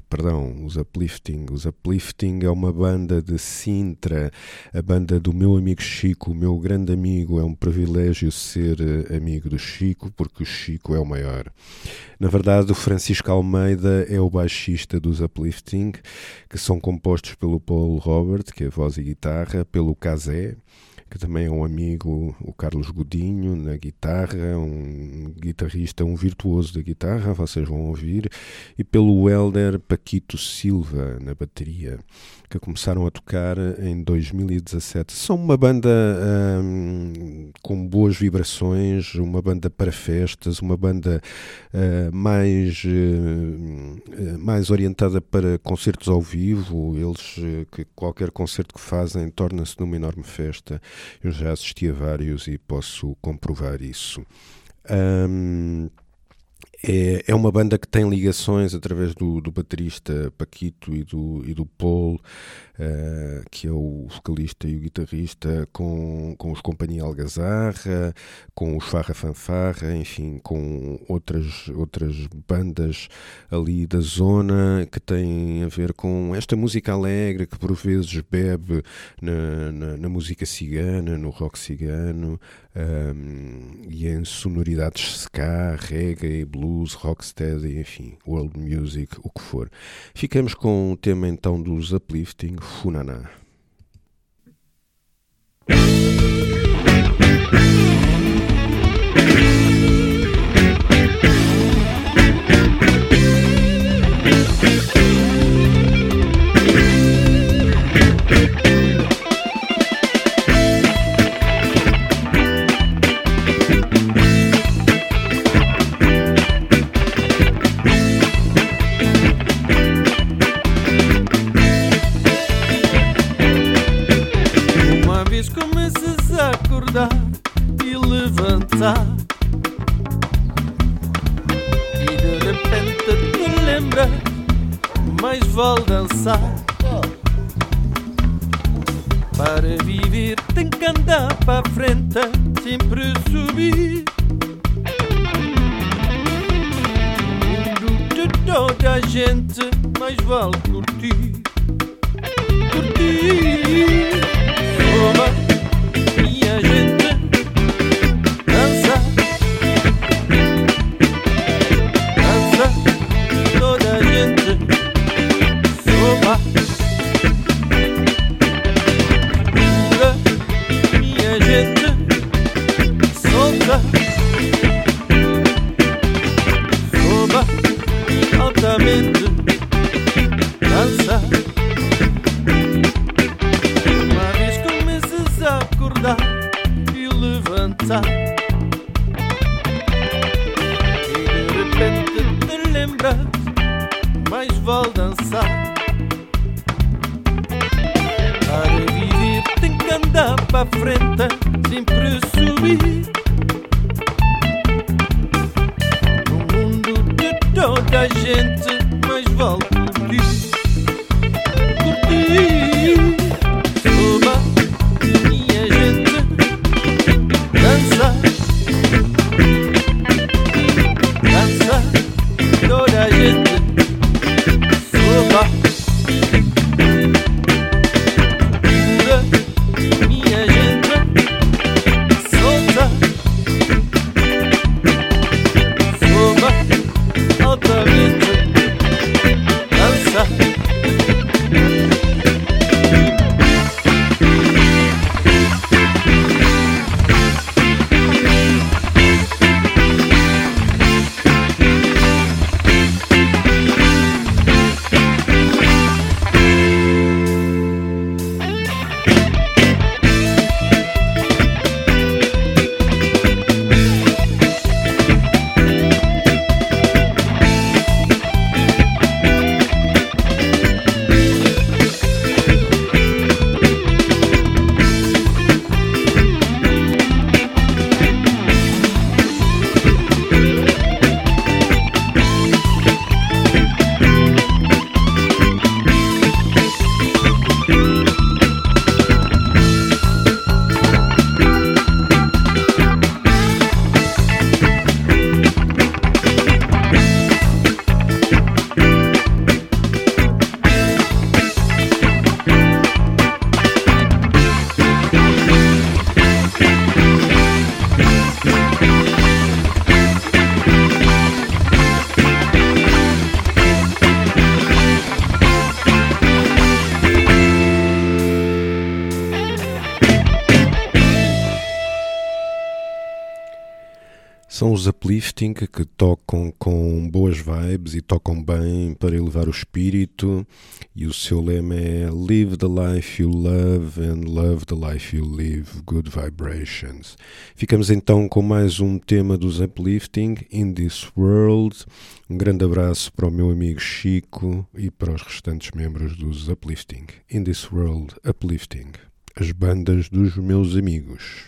é uma banda de Sintra, a banda do meu amigo Chico, o meu grande amigo. É um privilégio ser amigo do Chico, porque o Chico é o maior. Na verdade, o Francisco Almeida é o baixista dos Uplifting, que são compostos pelo Paul Robert, que é voz e guitarra, pelo Casé, que também é um amigo, o Carlos Godinho na guitarra, um guitarrista, um virtuoso da guitarra, vocês vão ouvir, e pelo Hélder Paquito Silva na bateria, que começaram a tocar em 2017. São uma banda com boas vibrações, uma banda para festas, uma banda mais orientada para concertos ao vivo. Eles, que qualquer concerto que fazem torna-se numa enorme festa. Eu já assisti a vários e posso comprovar isso. É uma banda que tem ligações através do baterista Paquito e do Paul, que é o vocalista e o guitarrista, com os Companhia Algazarra, com os Farra Fanfarra, enfim, com outras bandas ali da zona que têm a ver com esta música alegre que por vezes bebe na música cigana, no rock cigano, e em sonoridades ska, reggae, blues, rocksteady, enfim, world music, o que for. Ficamos com o tema então dos Uplifting, Funaná. E levantar, e de repente te lembra, mais vale dançar. Para viver tem que andar para frente, sempre subir. O mundo de toda a gente, mais vale curtir, curtir. Soma, minha gente, dança, dança, toda a gente, soma, pura, minha gente, solta, soma, altamente, dança. Uma vez começas a acordar e levantar, e de repente te lembras, mais vale dançar. Para viver tem que andar para frente, sempre subir. No mundo de toda a gente, mais vale curtir, curtir. Soba, minha gente, dança, dança, toda a gente. São os Uplifting que tocam com boas vibes e tocam bem para elevar o espírito, e o seu lema é Live the life you love and love the life you live, good vibrations. Ficamos então com mais um tema dos Uplifting, In This World. Um grande abraço para o meu amigo Chico e para os restantes membros dos Uplifting. In This World, Uplifting, as bandas dos meus amigos.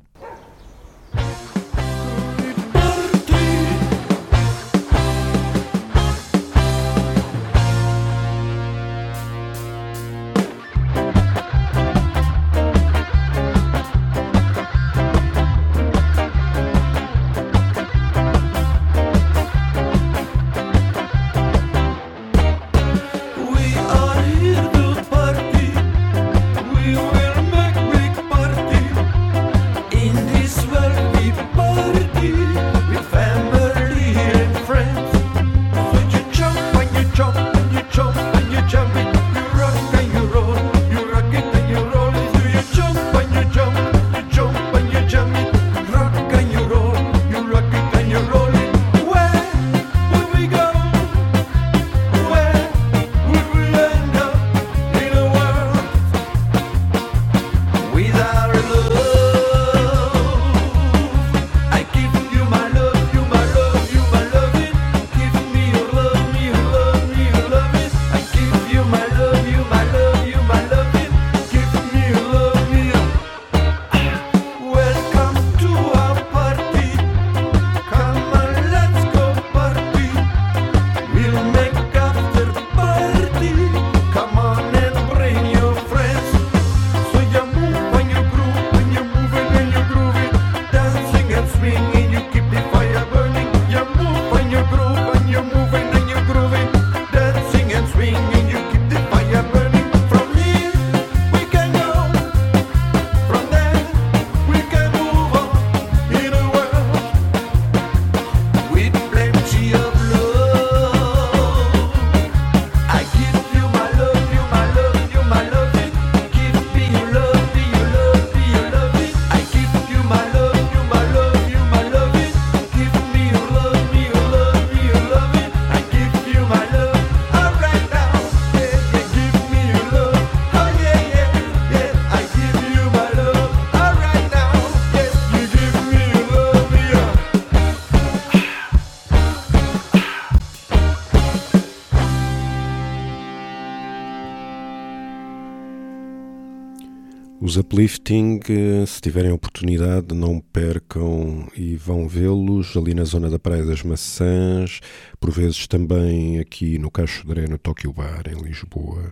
Os Uplifting, se tiverem oportunidade, não percam e vão vê-los ali na zona da Praia das Maçãs, por vezes também aqui no Cacho de Aré, no Tokyo Bar, em Lisboa.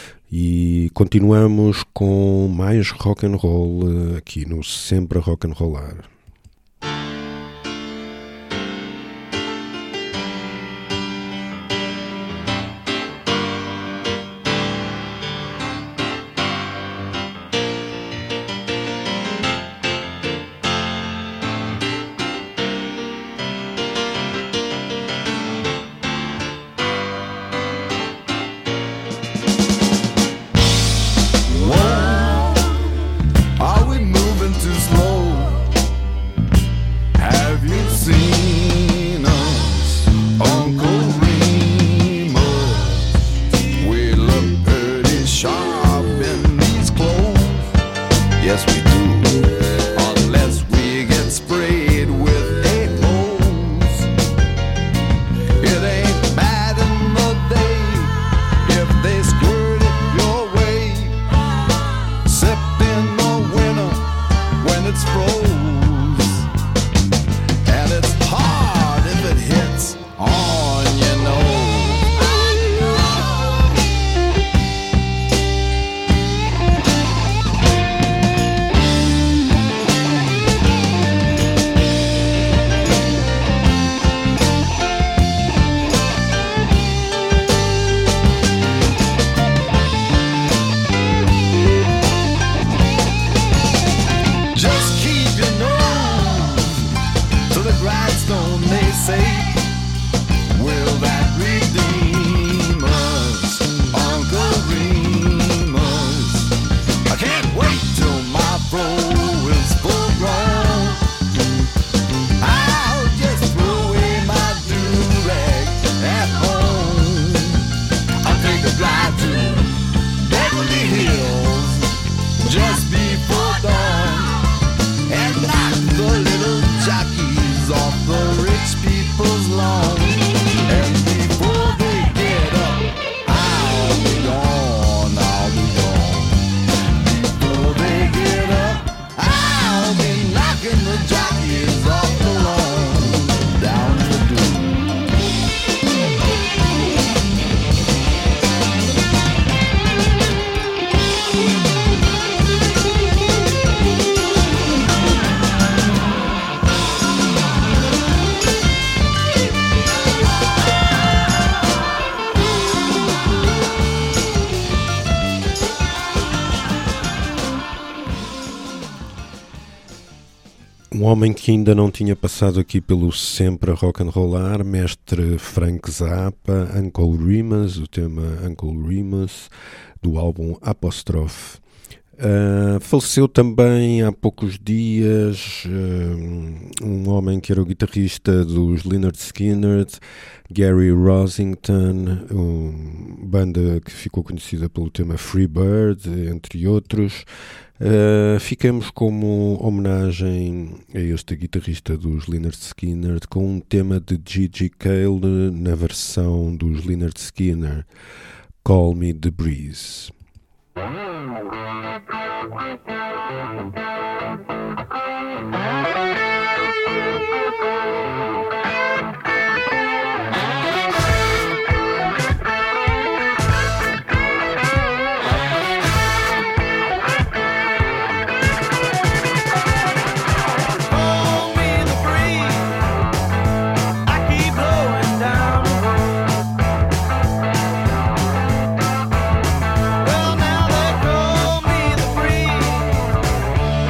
E continuamos com mais rock and roll aqui no Sempre a Rock and Rollar. Are we moving too slow? homem que ainda não tinha passado aqui pelo Sempre a Rock and Rollar, mestre Frank Zappa, Uncle Remus, o tema Uncle Remus, do álbum Apostrophe. Faleceu também há poucos dias um homem que era o guitarrista dos Lynyrd Skynyrd, Gary Rossington, banda que ficou conhecida pelo tema Free Bird, entre outros. Ficamos como homenagem a este guitarrista dos Lynyrd Skynyrd com um tema de Gigi Cale na versão dos Lynyrd Skynyrd, Call Me The Breeze. Well, now they call me the breeze.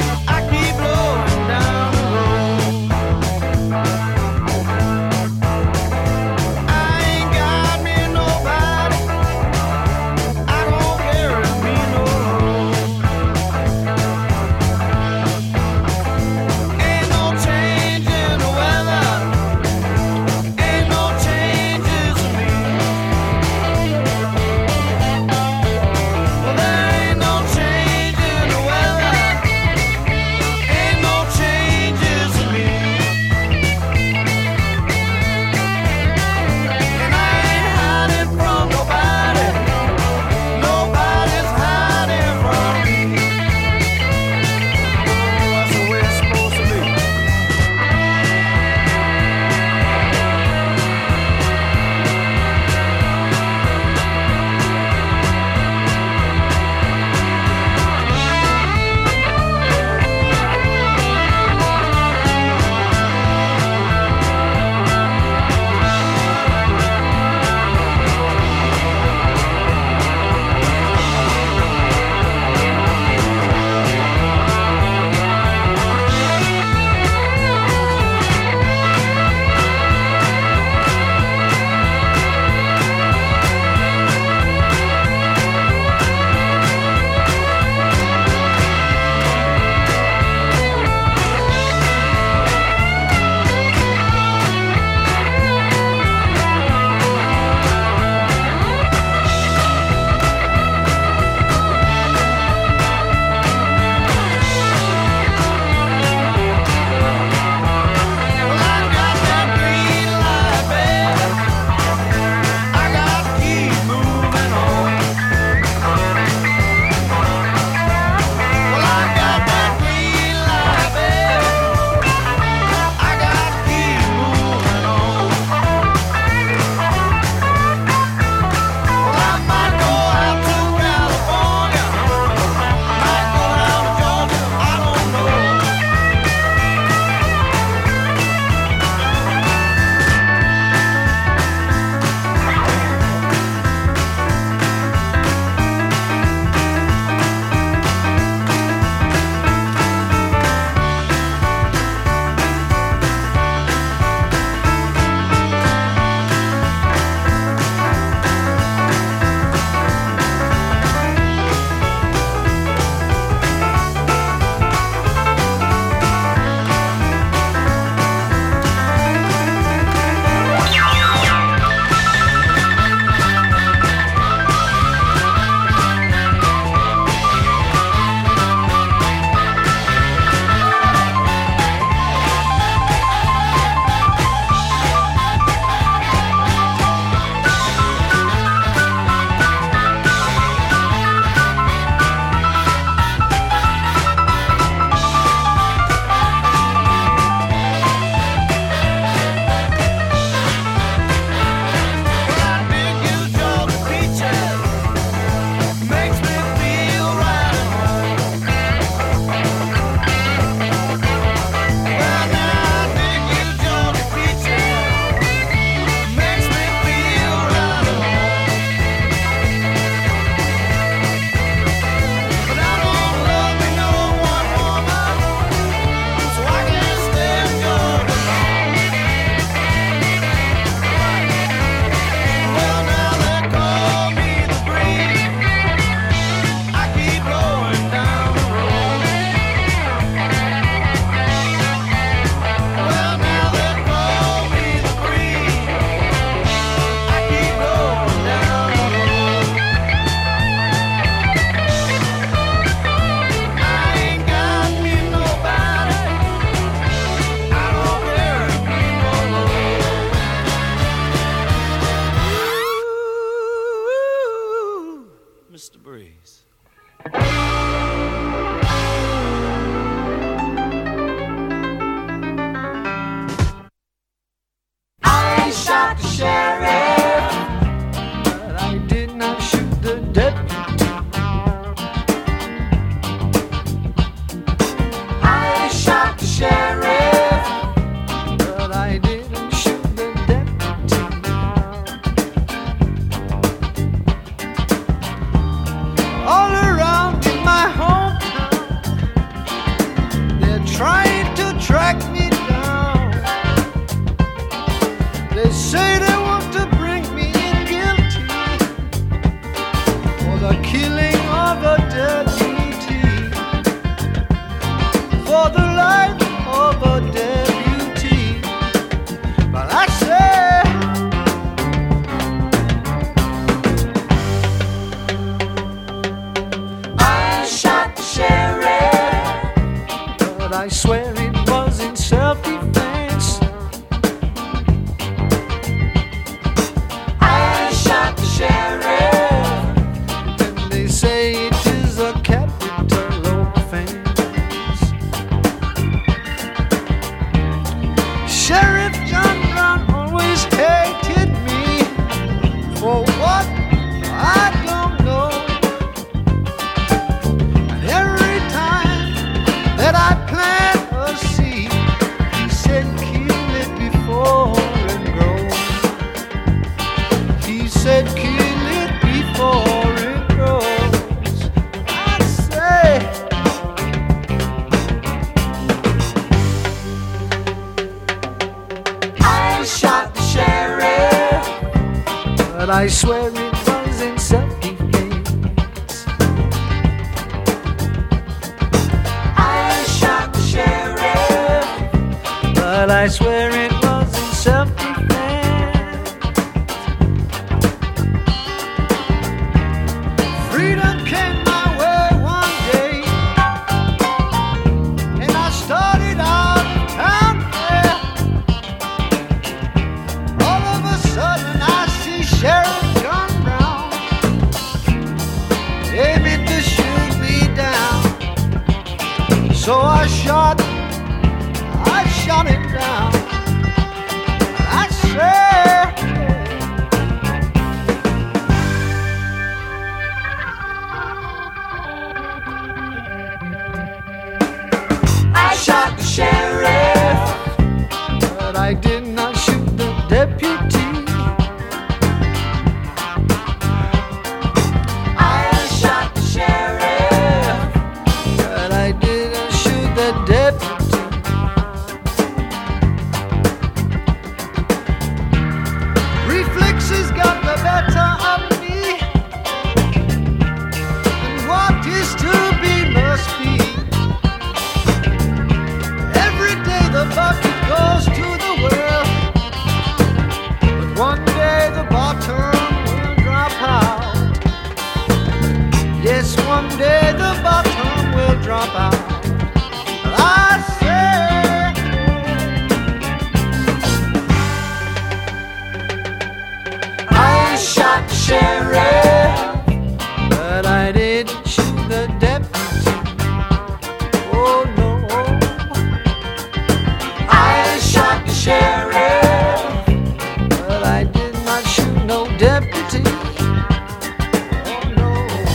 Sheriff John Brown always hated me. For what? I don't know. And every time that I plant a seed, he said kill it before it grows. He said kill it before it grows. I say I shot the sheriff, but I swear it was in self-defense. I shot the sheriff, but I swear it was in self-defense. Freedom came my way one day, and I started out of town there. All of a sudden I see Sheriff John Brown aiming to shoot me down. So I shot him down. I said I shot the sheriff, but I did not shoot the deputy. I shot the sheriff, but I didn't shoot the deputy. Reflexes got the better of me, and what is to be must be. Every day the bucket goes to the well, but one day the bottom will drop out. Yes, one day the bottom will drop out. But I say I shot the sheriff, but I didn't shoot the deputy. Oh no, I shot the sheriff, but I did not shoot no deputy. Oh no.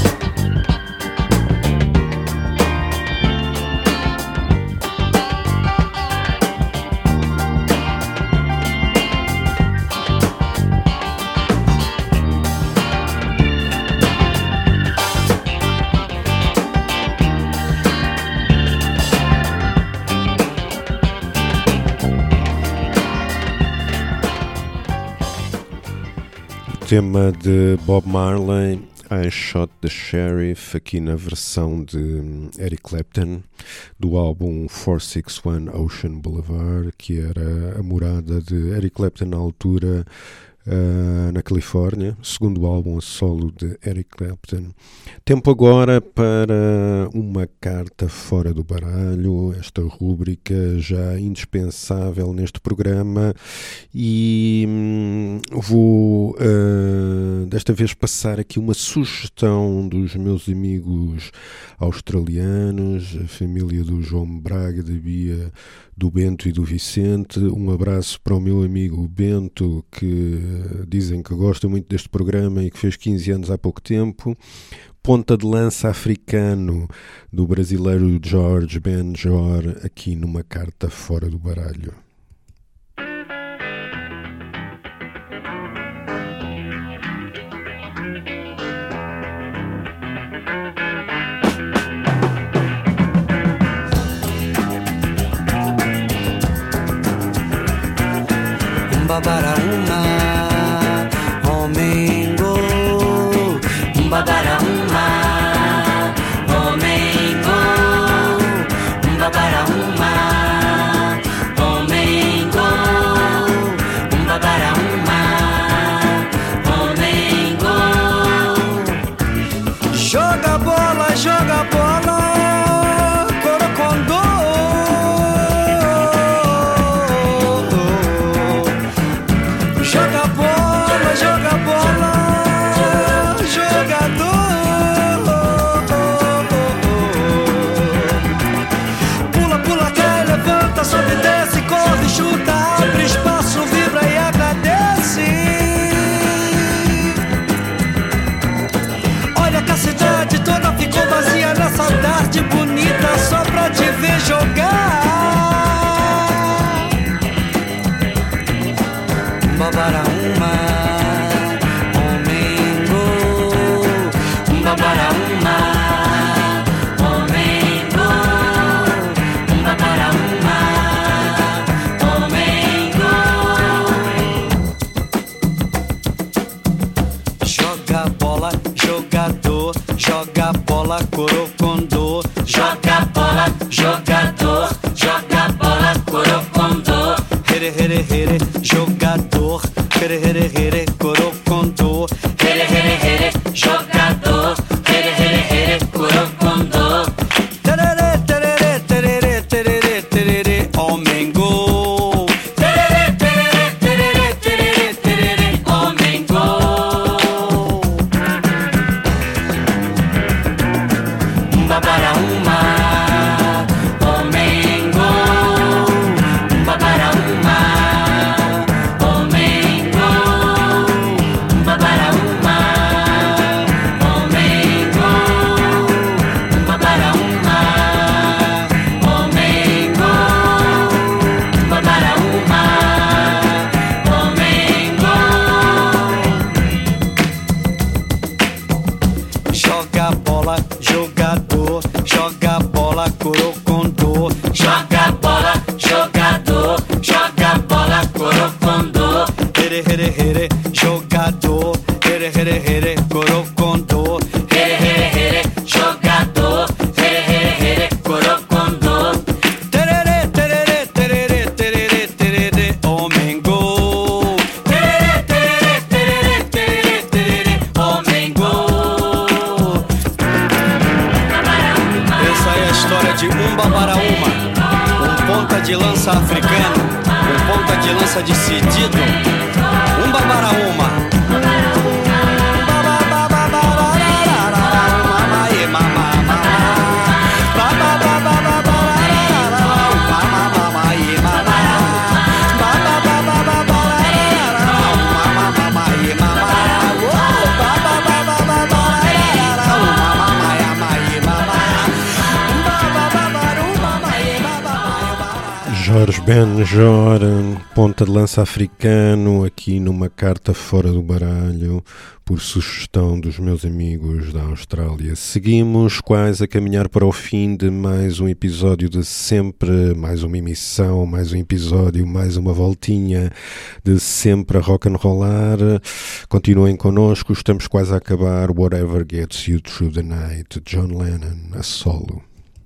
Tema de Bob Marley, I Shot the Sheriff, aqui na versão de Eric Clapton, do álbum 461 Ocean Boulevard, que era a morada de Eric Clapton na altura na Califórnia, segundo álbum a solo de Eric Clapton. Tempo agora para uma carta fora do baralho, esta rúbrica já indispensável neste programa, e vou desta vez passar aqui uma sugestão dos meus amigos australianos, a família do João Braga, da Bia, do Bento e do Vicente. Um abraço para o meu amigo Bento, que dizem que gosta muito deste programa e que fez 15 anos há pouco tempo. Ponta de lança africano do brasileiro George Benjor, aqui numa carta fora do baralho. Para uma Omengo, para uma Omengo, para uma Omengo, para uma Omengo. Joga bola, Corocondô. Joga bola, jogador. umba para uma, Omengo, umba para uma, Omengo, umba para uma, Omengo. Joga bola, jogador, joga bola, corocondô. Joga bola, jogador, joga bola, corocondô. Here, here, here, jogador, here, here, here, corocondô. Here, here, here, jogador, here, here, here, corocondô. Tererê, tererê, tererê, tererê, tererê, Omengo. Tererê, tererê, tererê, tererê, tererê, Omengo. Umba para uma, Omengo. Umba para uma, Omengo. Umba para uma, Omengo. Umba para uma, Omengo. Umba para uma, Omengo. Joga bola, jogador, joga bola, corocondô. Joga bola, jogador, joga bola, corocondô. Here, here, here, jogador, here, here, here, corocondô. Here, here, here, jogador, here, here, here, corocondô. Tererê, tererê, tererê, tererê, tererê, Omengo. Tererê, tererê, tererê, tererê, tererê, Omengo. Essa é a história de umba para uma, ponta de lança africano, ponta de lança decidido. Umba para uma. Jorge Benjor, ponta de lança africano, aqui numa carta fora do baralho, por sugestão dos meus amigos da Austrália. Seguimos quase a caminhar para o fim de mais um episódio de Sempre, mais uma emissão, mais um episódio, mais uma voltinha de Sempre a rock'n'rollar. Continuem connosco, estamos quase a acabar. Whatever Gets You Through the Night, John Lennon, a solo.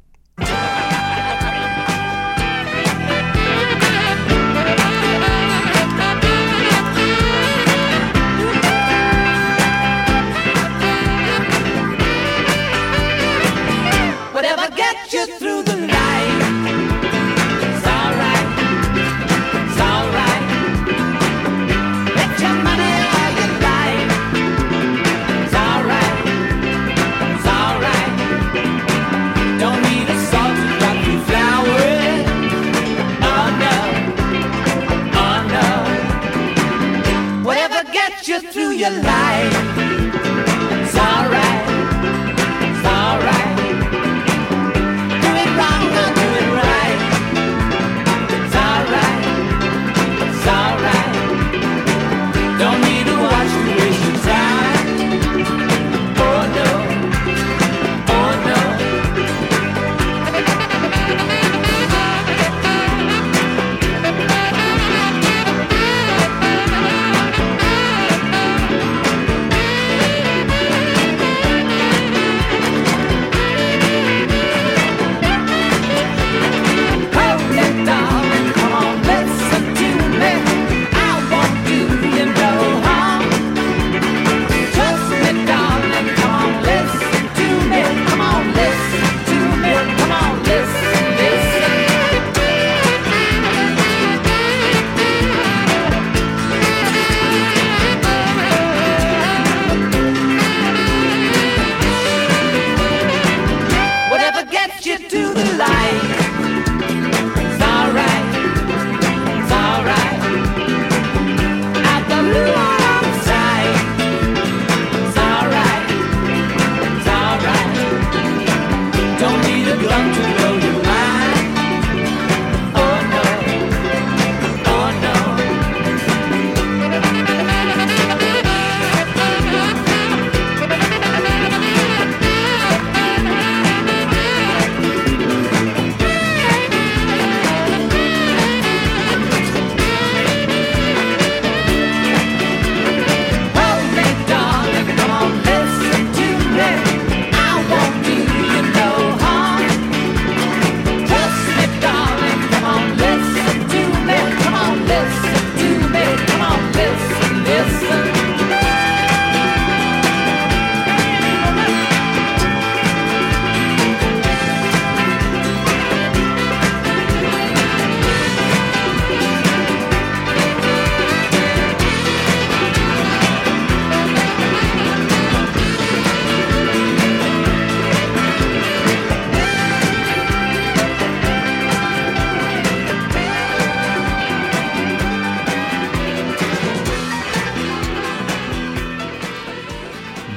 Whatever gets you through the night, it's alright, it's alright. Bet your money all you like, it's alright, it's alright. Don't need a salt to drop you flowers, oh no, oh no. Whatever gets you through your life, it's alright, it's alright.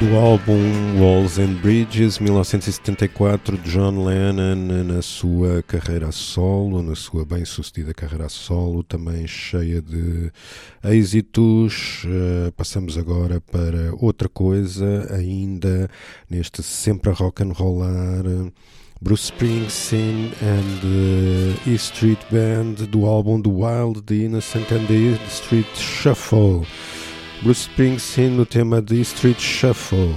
do álbum Walls and Bridges, 1974, de John Lennon, na sua carreira a solo, na sua bem-sucedida carreira a solo, também cheia de êxitos. Passamos agora para outra coisa, ainda neste sempre a rock and rollar, Bruce Springsteen and the E Street Band, do álbum The Wild, The Innocent and the E Street Shuffle. Bruce Springsteen no tema de E Street Shuffle.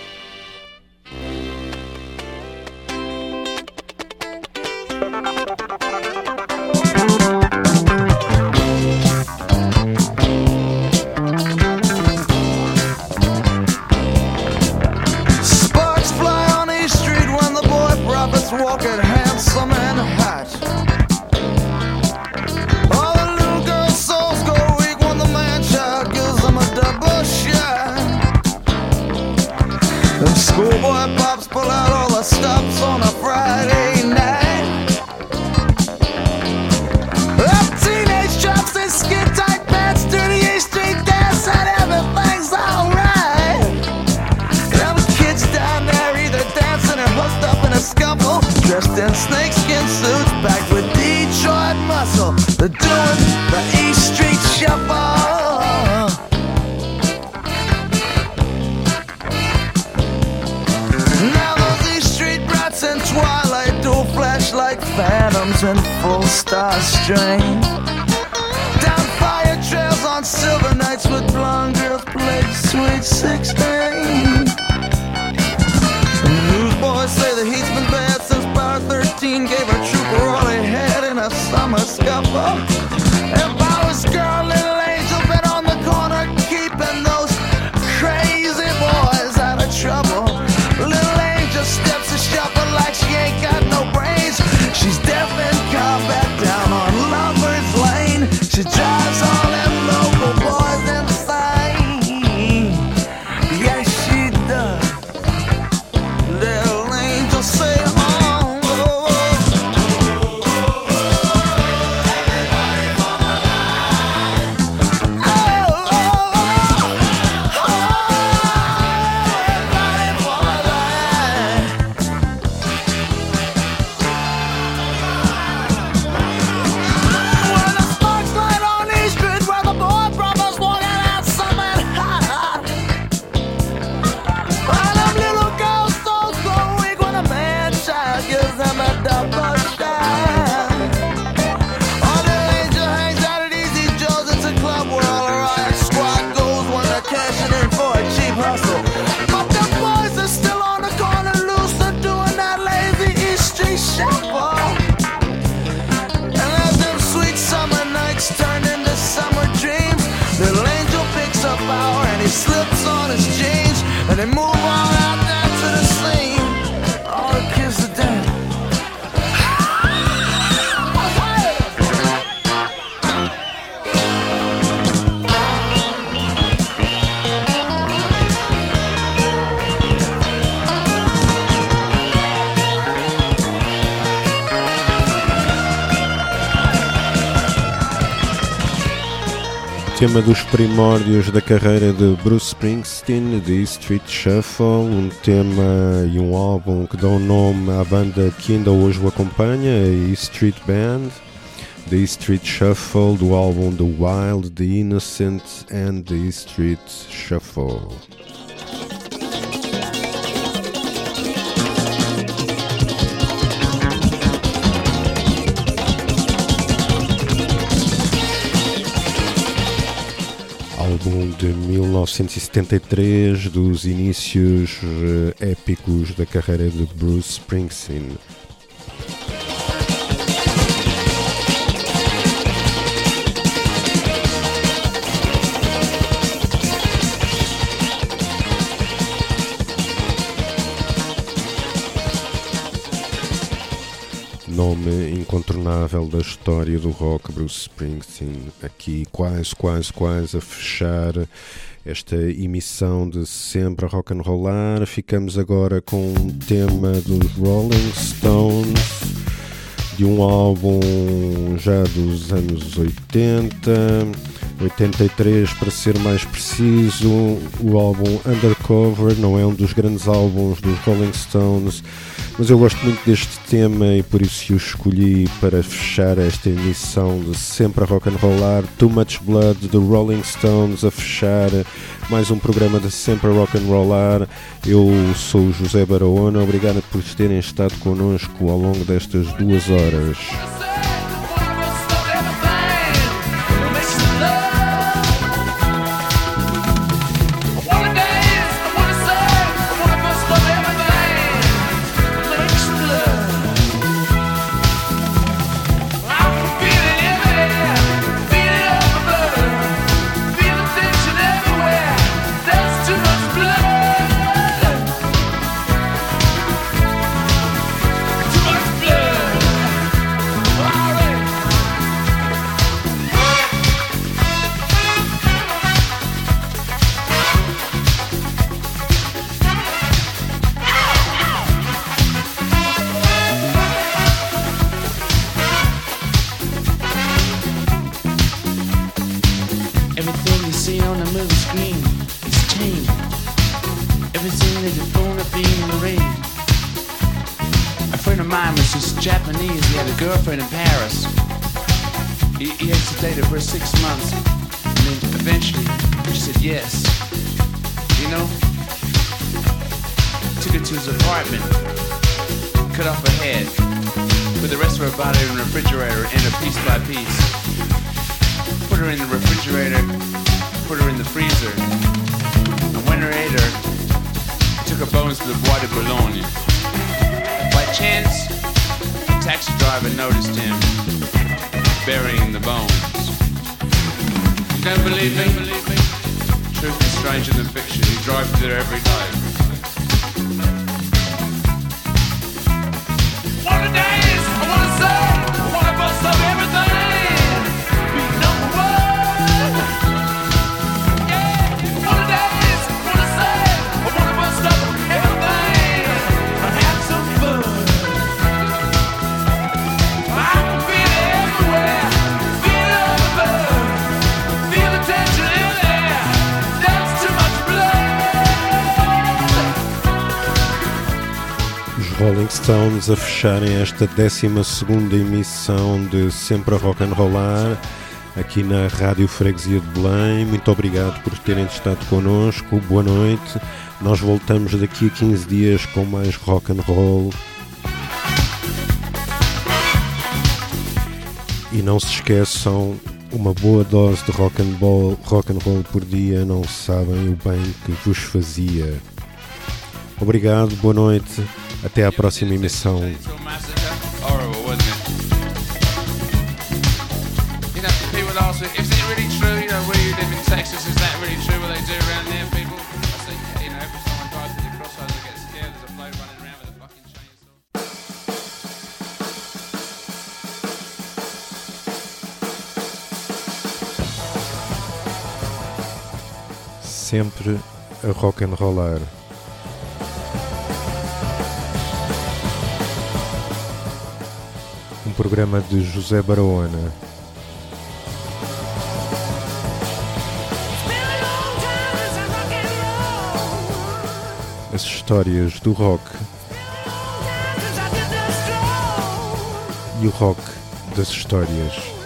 Sparks fly on E Street when the boy prophets walking handsome and hot. All the little girl souls go weak when the man-child gives them a double shot. And schoolboy pops pull out all the stops on a Friday night. Up teenage chops and skin-tight pants to the E Street dance and everything's alright. Them kids down there either dancing or hooked up in a scuffle, dressed in snakeskin suits packed with Detroit muscle. They're doing the E Street Shuffle. Now those E Street brats in twilight do flash like phantoms in full star strain. Down fire trails on silver nights with blonde girls play Sweet 16. Newsboys say the heat's been bad since Bar 13 gave a trooper all he had in a summer scuffle. And Bowers' girl, Little Angel, been on the corner keeping those crazy boys out of trouble. Little Angel steps a shuffle like she ain't got no brains. She's deaf in combat down on Lover's Lane. She drives all them local boys insane. Yes, she does. Little Angel say, oh, oh, when the sparks light on E Street where the boy brothers walking out something hot. All them little girls souls go weak when a man-child gives them a double shot. All the Angel hangs out at Easy Joe's, it's a club where all the riot squad goes when they're cashing in for a cheap hustle. But the boys are still on the corner loose, they're doing that lazy E Street Shuffle. And as them sweet summer nights turn into summer dreams, Little Angel picks up power and he slips on his jeans, and they move on out there to the scene. All the kids are dead. Tema dos primórdios da carreira de Bruce Springsteen, The E Street Shuffle, um tema e um álbum que dão nome à banda que ainda hoje o acompanha, a E Street Band. The E Street Shuffle, do álbum The Wild, The Innocent and The E Street Shuffle. Álbum de 1973, dos inícios épicos da carreira de Bruce Springsteen. Nome incontornável da história do rock, Bruce Springsteen, aqui quase a fechar esta emissão de sempre a rock and rollar. Ficamos agora com um tema dos Rolling Stones, de um álbum já dos anos 80, 83 para ser mais preciso. O álbum Undercover não é um dos grandes álbuns dos Rolling Stones, mas eu gosto muito deste tema e por isso o escolhi para fechar esta emissão de Sempre a Rock and Rollar. Too Much Blood de Rolling Stones a fechar mais um programa de Sempre a Rock and Rollar. Eu sou o José Barahona, obrigado por terem estado connosco ao longo destas 2 horas. Japanese, he had a girlfriend in Paris. He had to date her for 6 months, and then eventually she said yes. You know? Took her to his apartment, cut off her head, put the rest of her body in the refrigerator, in her piece by piece. Put her in the refrigerator, put her in the freezer, and when her ate her, took her bones to the Bois de Boulogne. By chance, the taxi driver noticed him burying the bones. You don't believe me? Truth is stranger than fiction. He drives there every day. What a days! I wanna say, I wanna bust up everything. Be number one. Yeah. What a days! I wanna say, I wanna bust up everything. I have some fun. I can feel it everywhere. Feel it on the buzz. Feel the tension in the air. That's too much blood. Os Rolling Stones a fecharem esta 12ª emissão de Sempre a Rock and Rollar aqui na Rádio Freguesia de Belém. Muito obrigado por terem estado connosco. Boa noite. Nós voltamos daqui a 15 dias com mais rock and roll. E não se esqueçam, uma boa dose de rock and roll por dia, não sabem o bem que vos fazia. Obrigado, boa noite, até à próxima emissão. Horrible, wasn't it? You know, people ask me, is it really true, you know, where you live in Texas, is that really true what they do around there, people? I say, you know, every time I drive through the crossroads I get scared, there's a bloke running around with a fucking chainsaw. Sempre a rock and rollar. Um programa de José Barahona. As histórias do rock e o rock das histórias.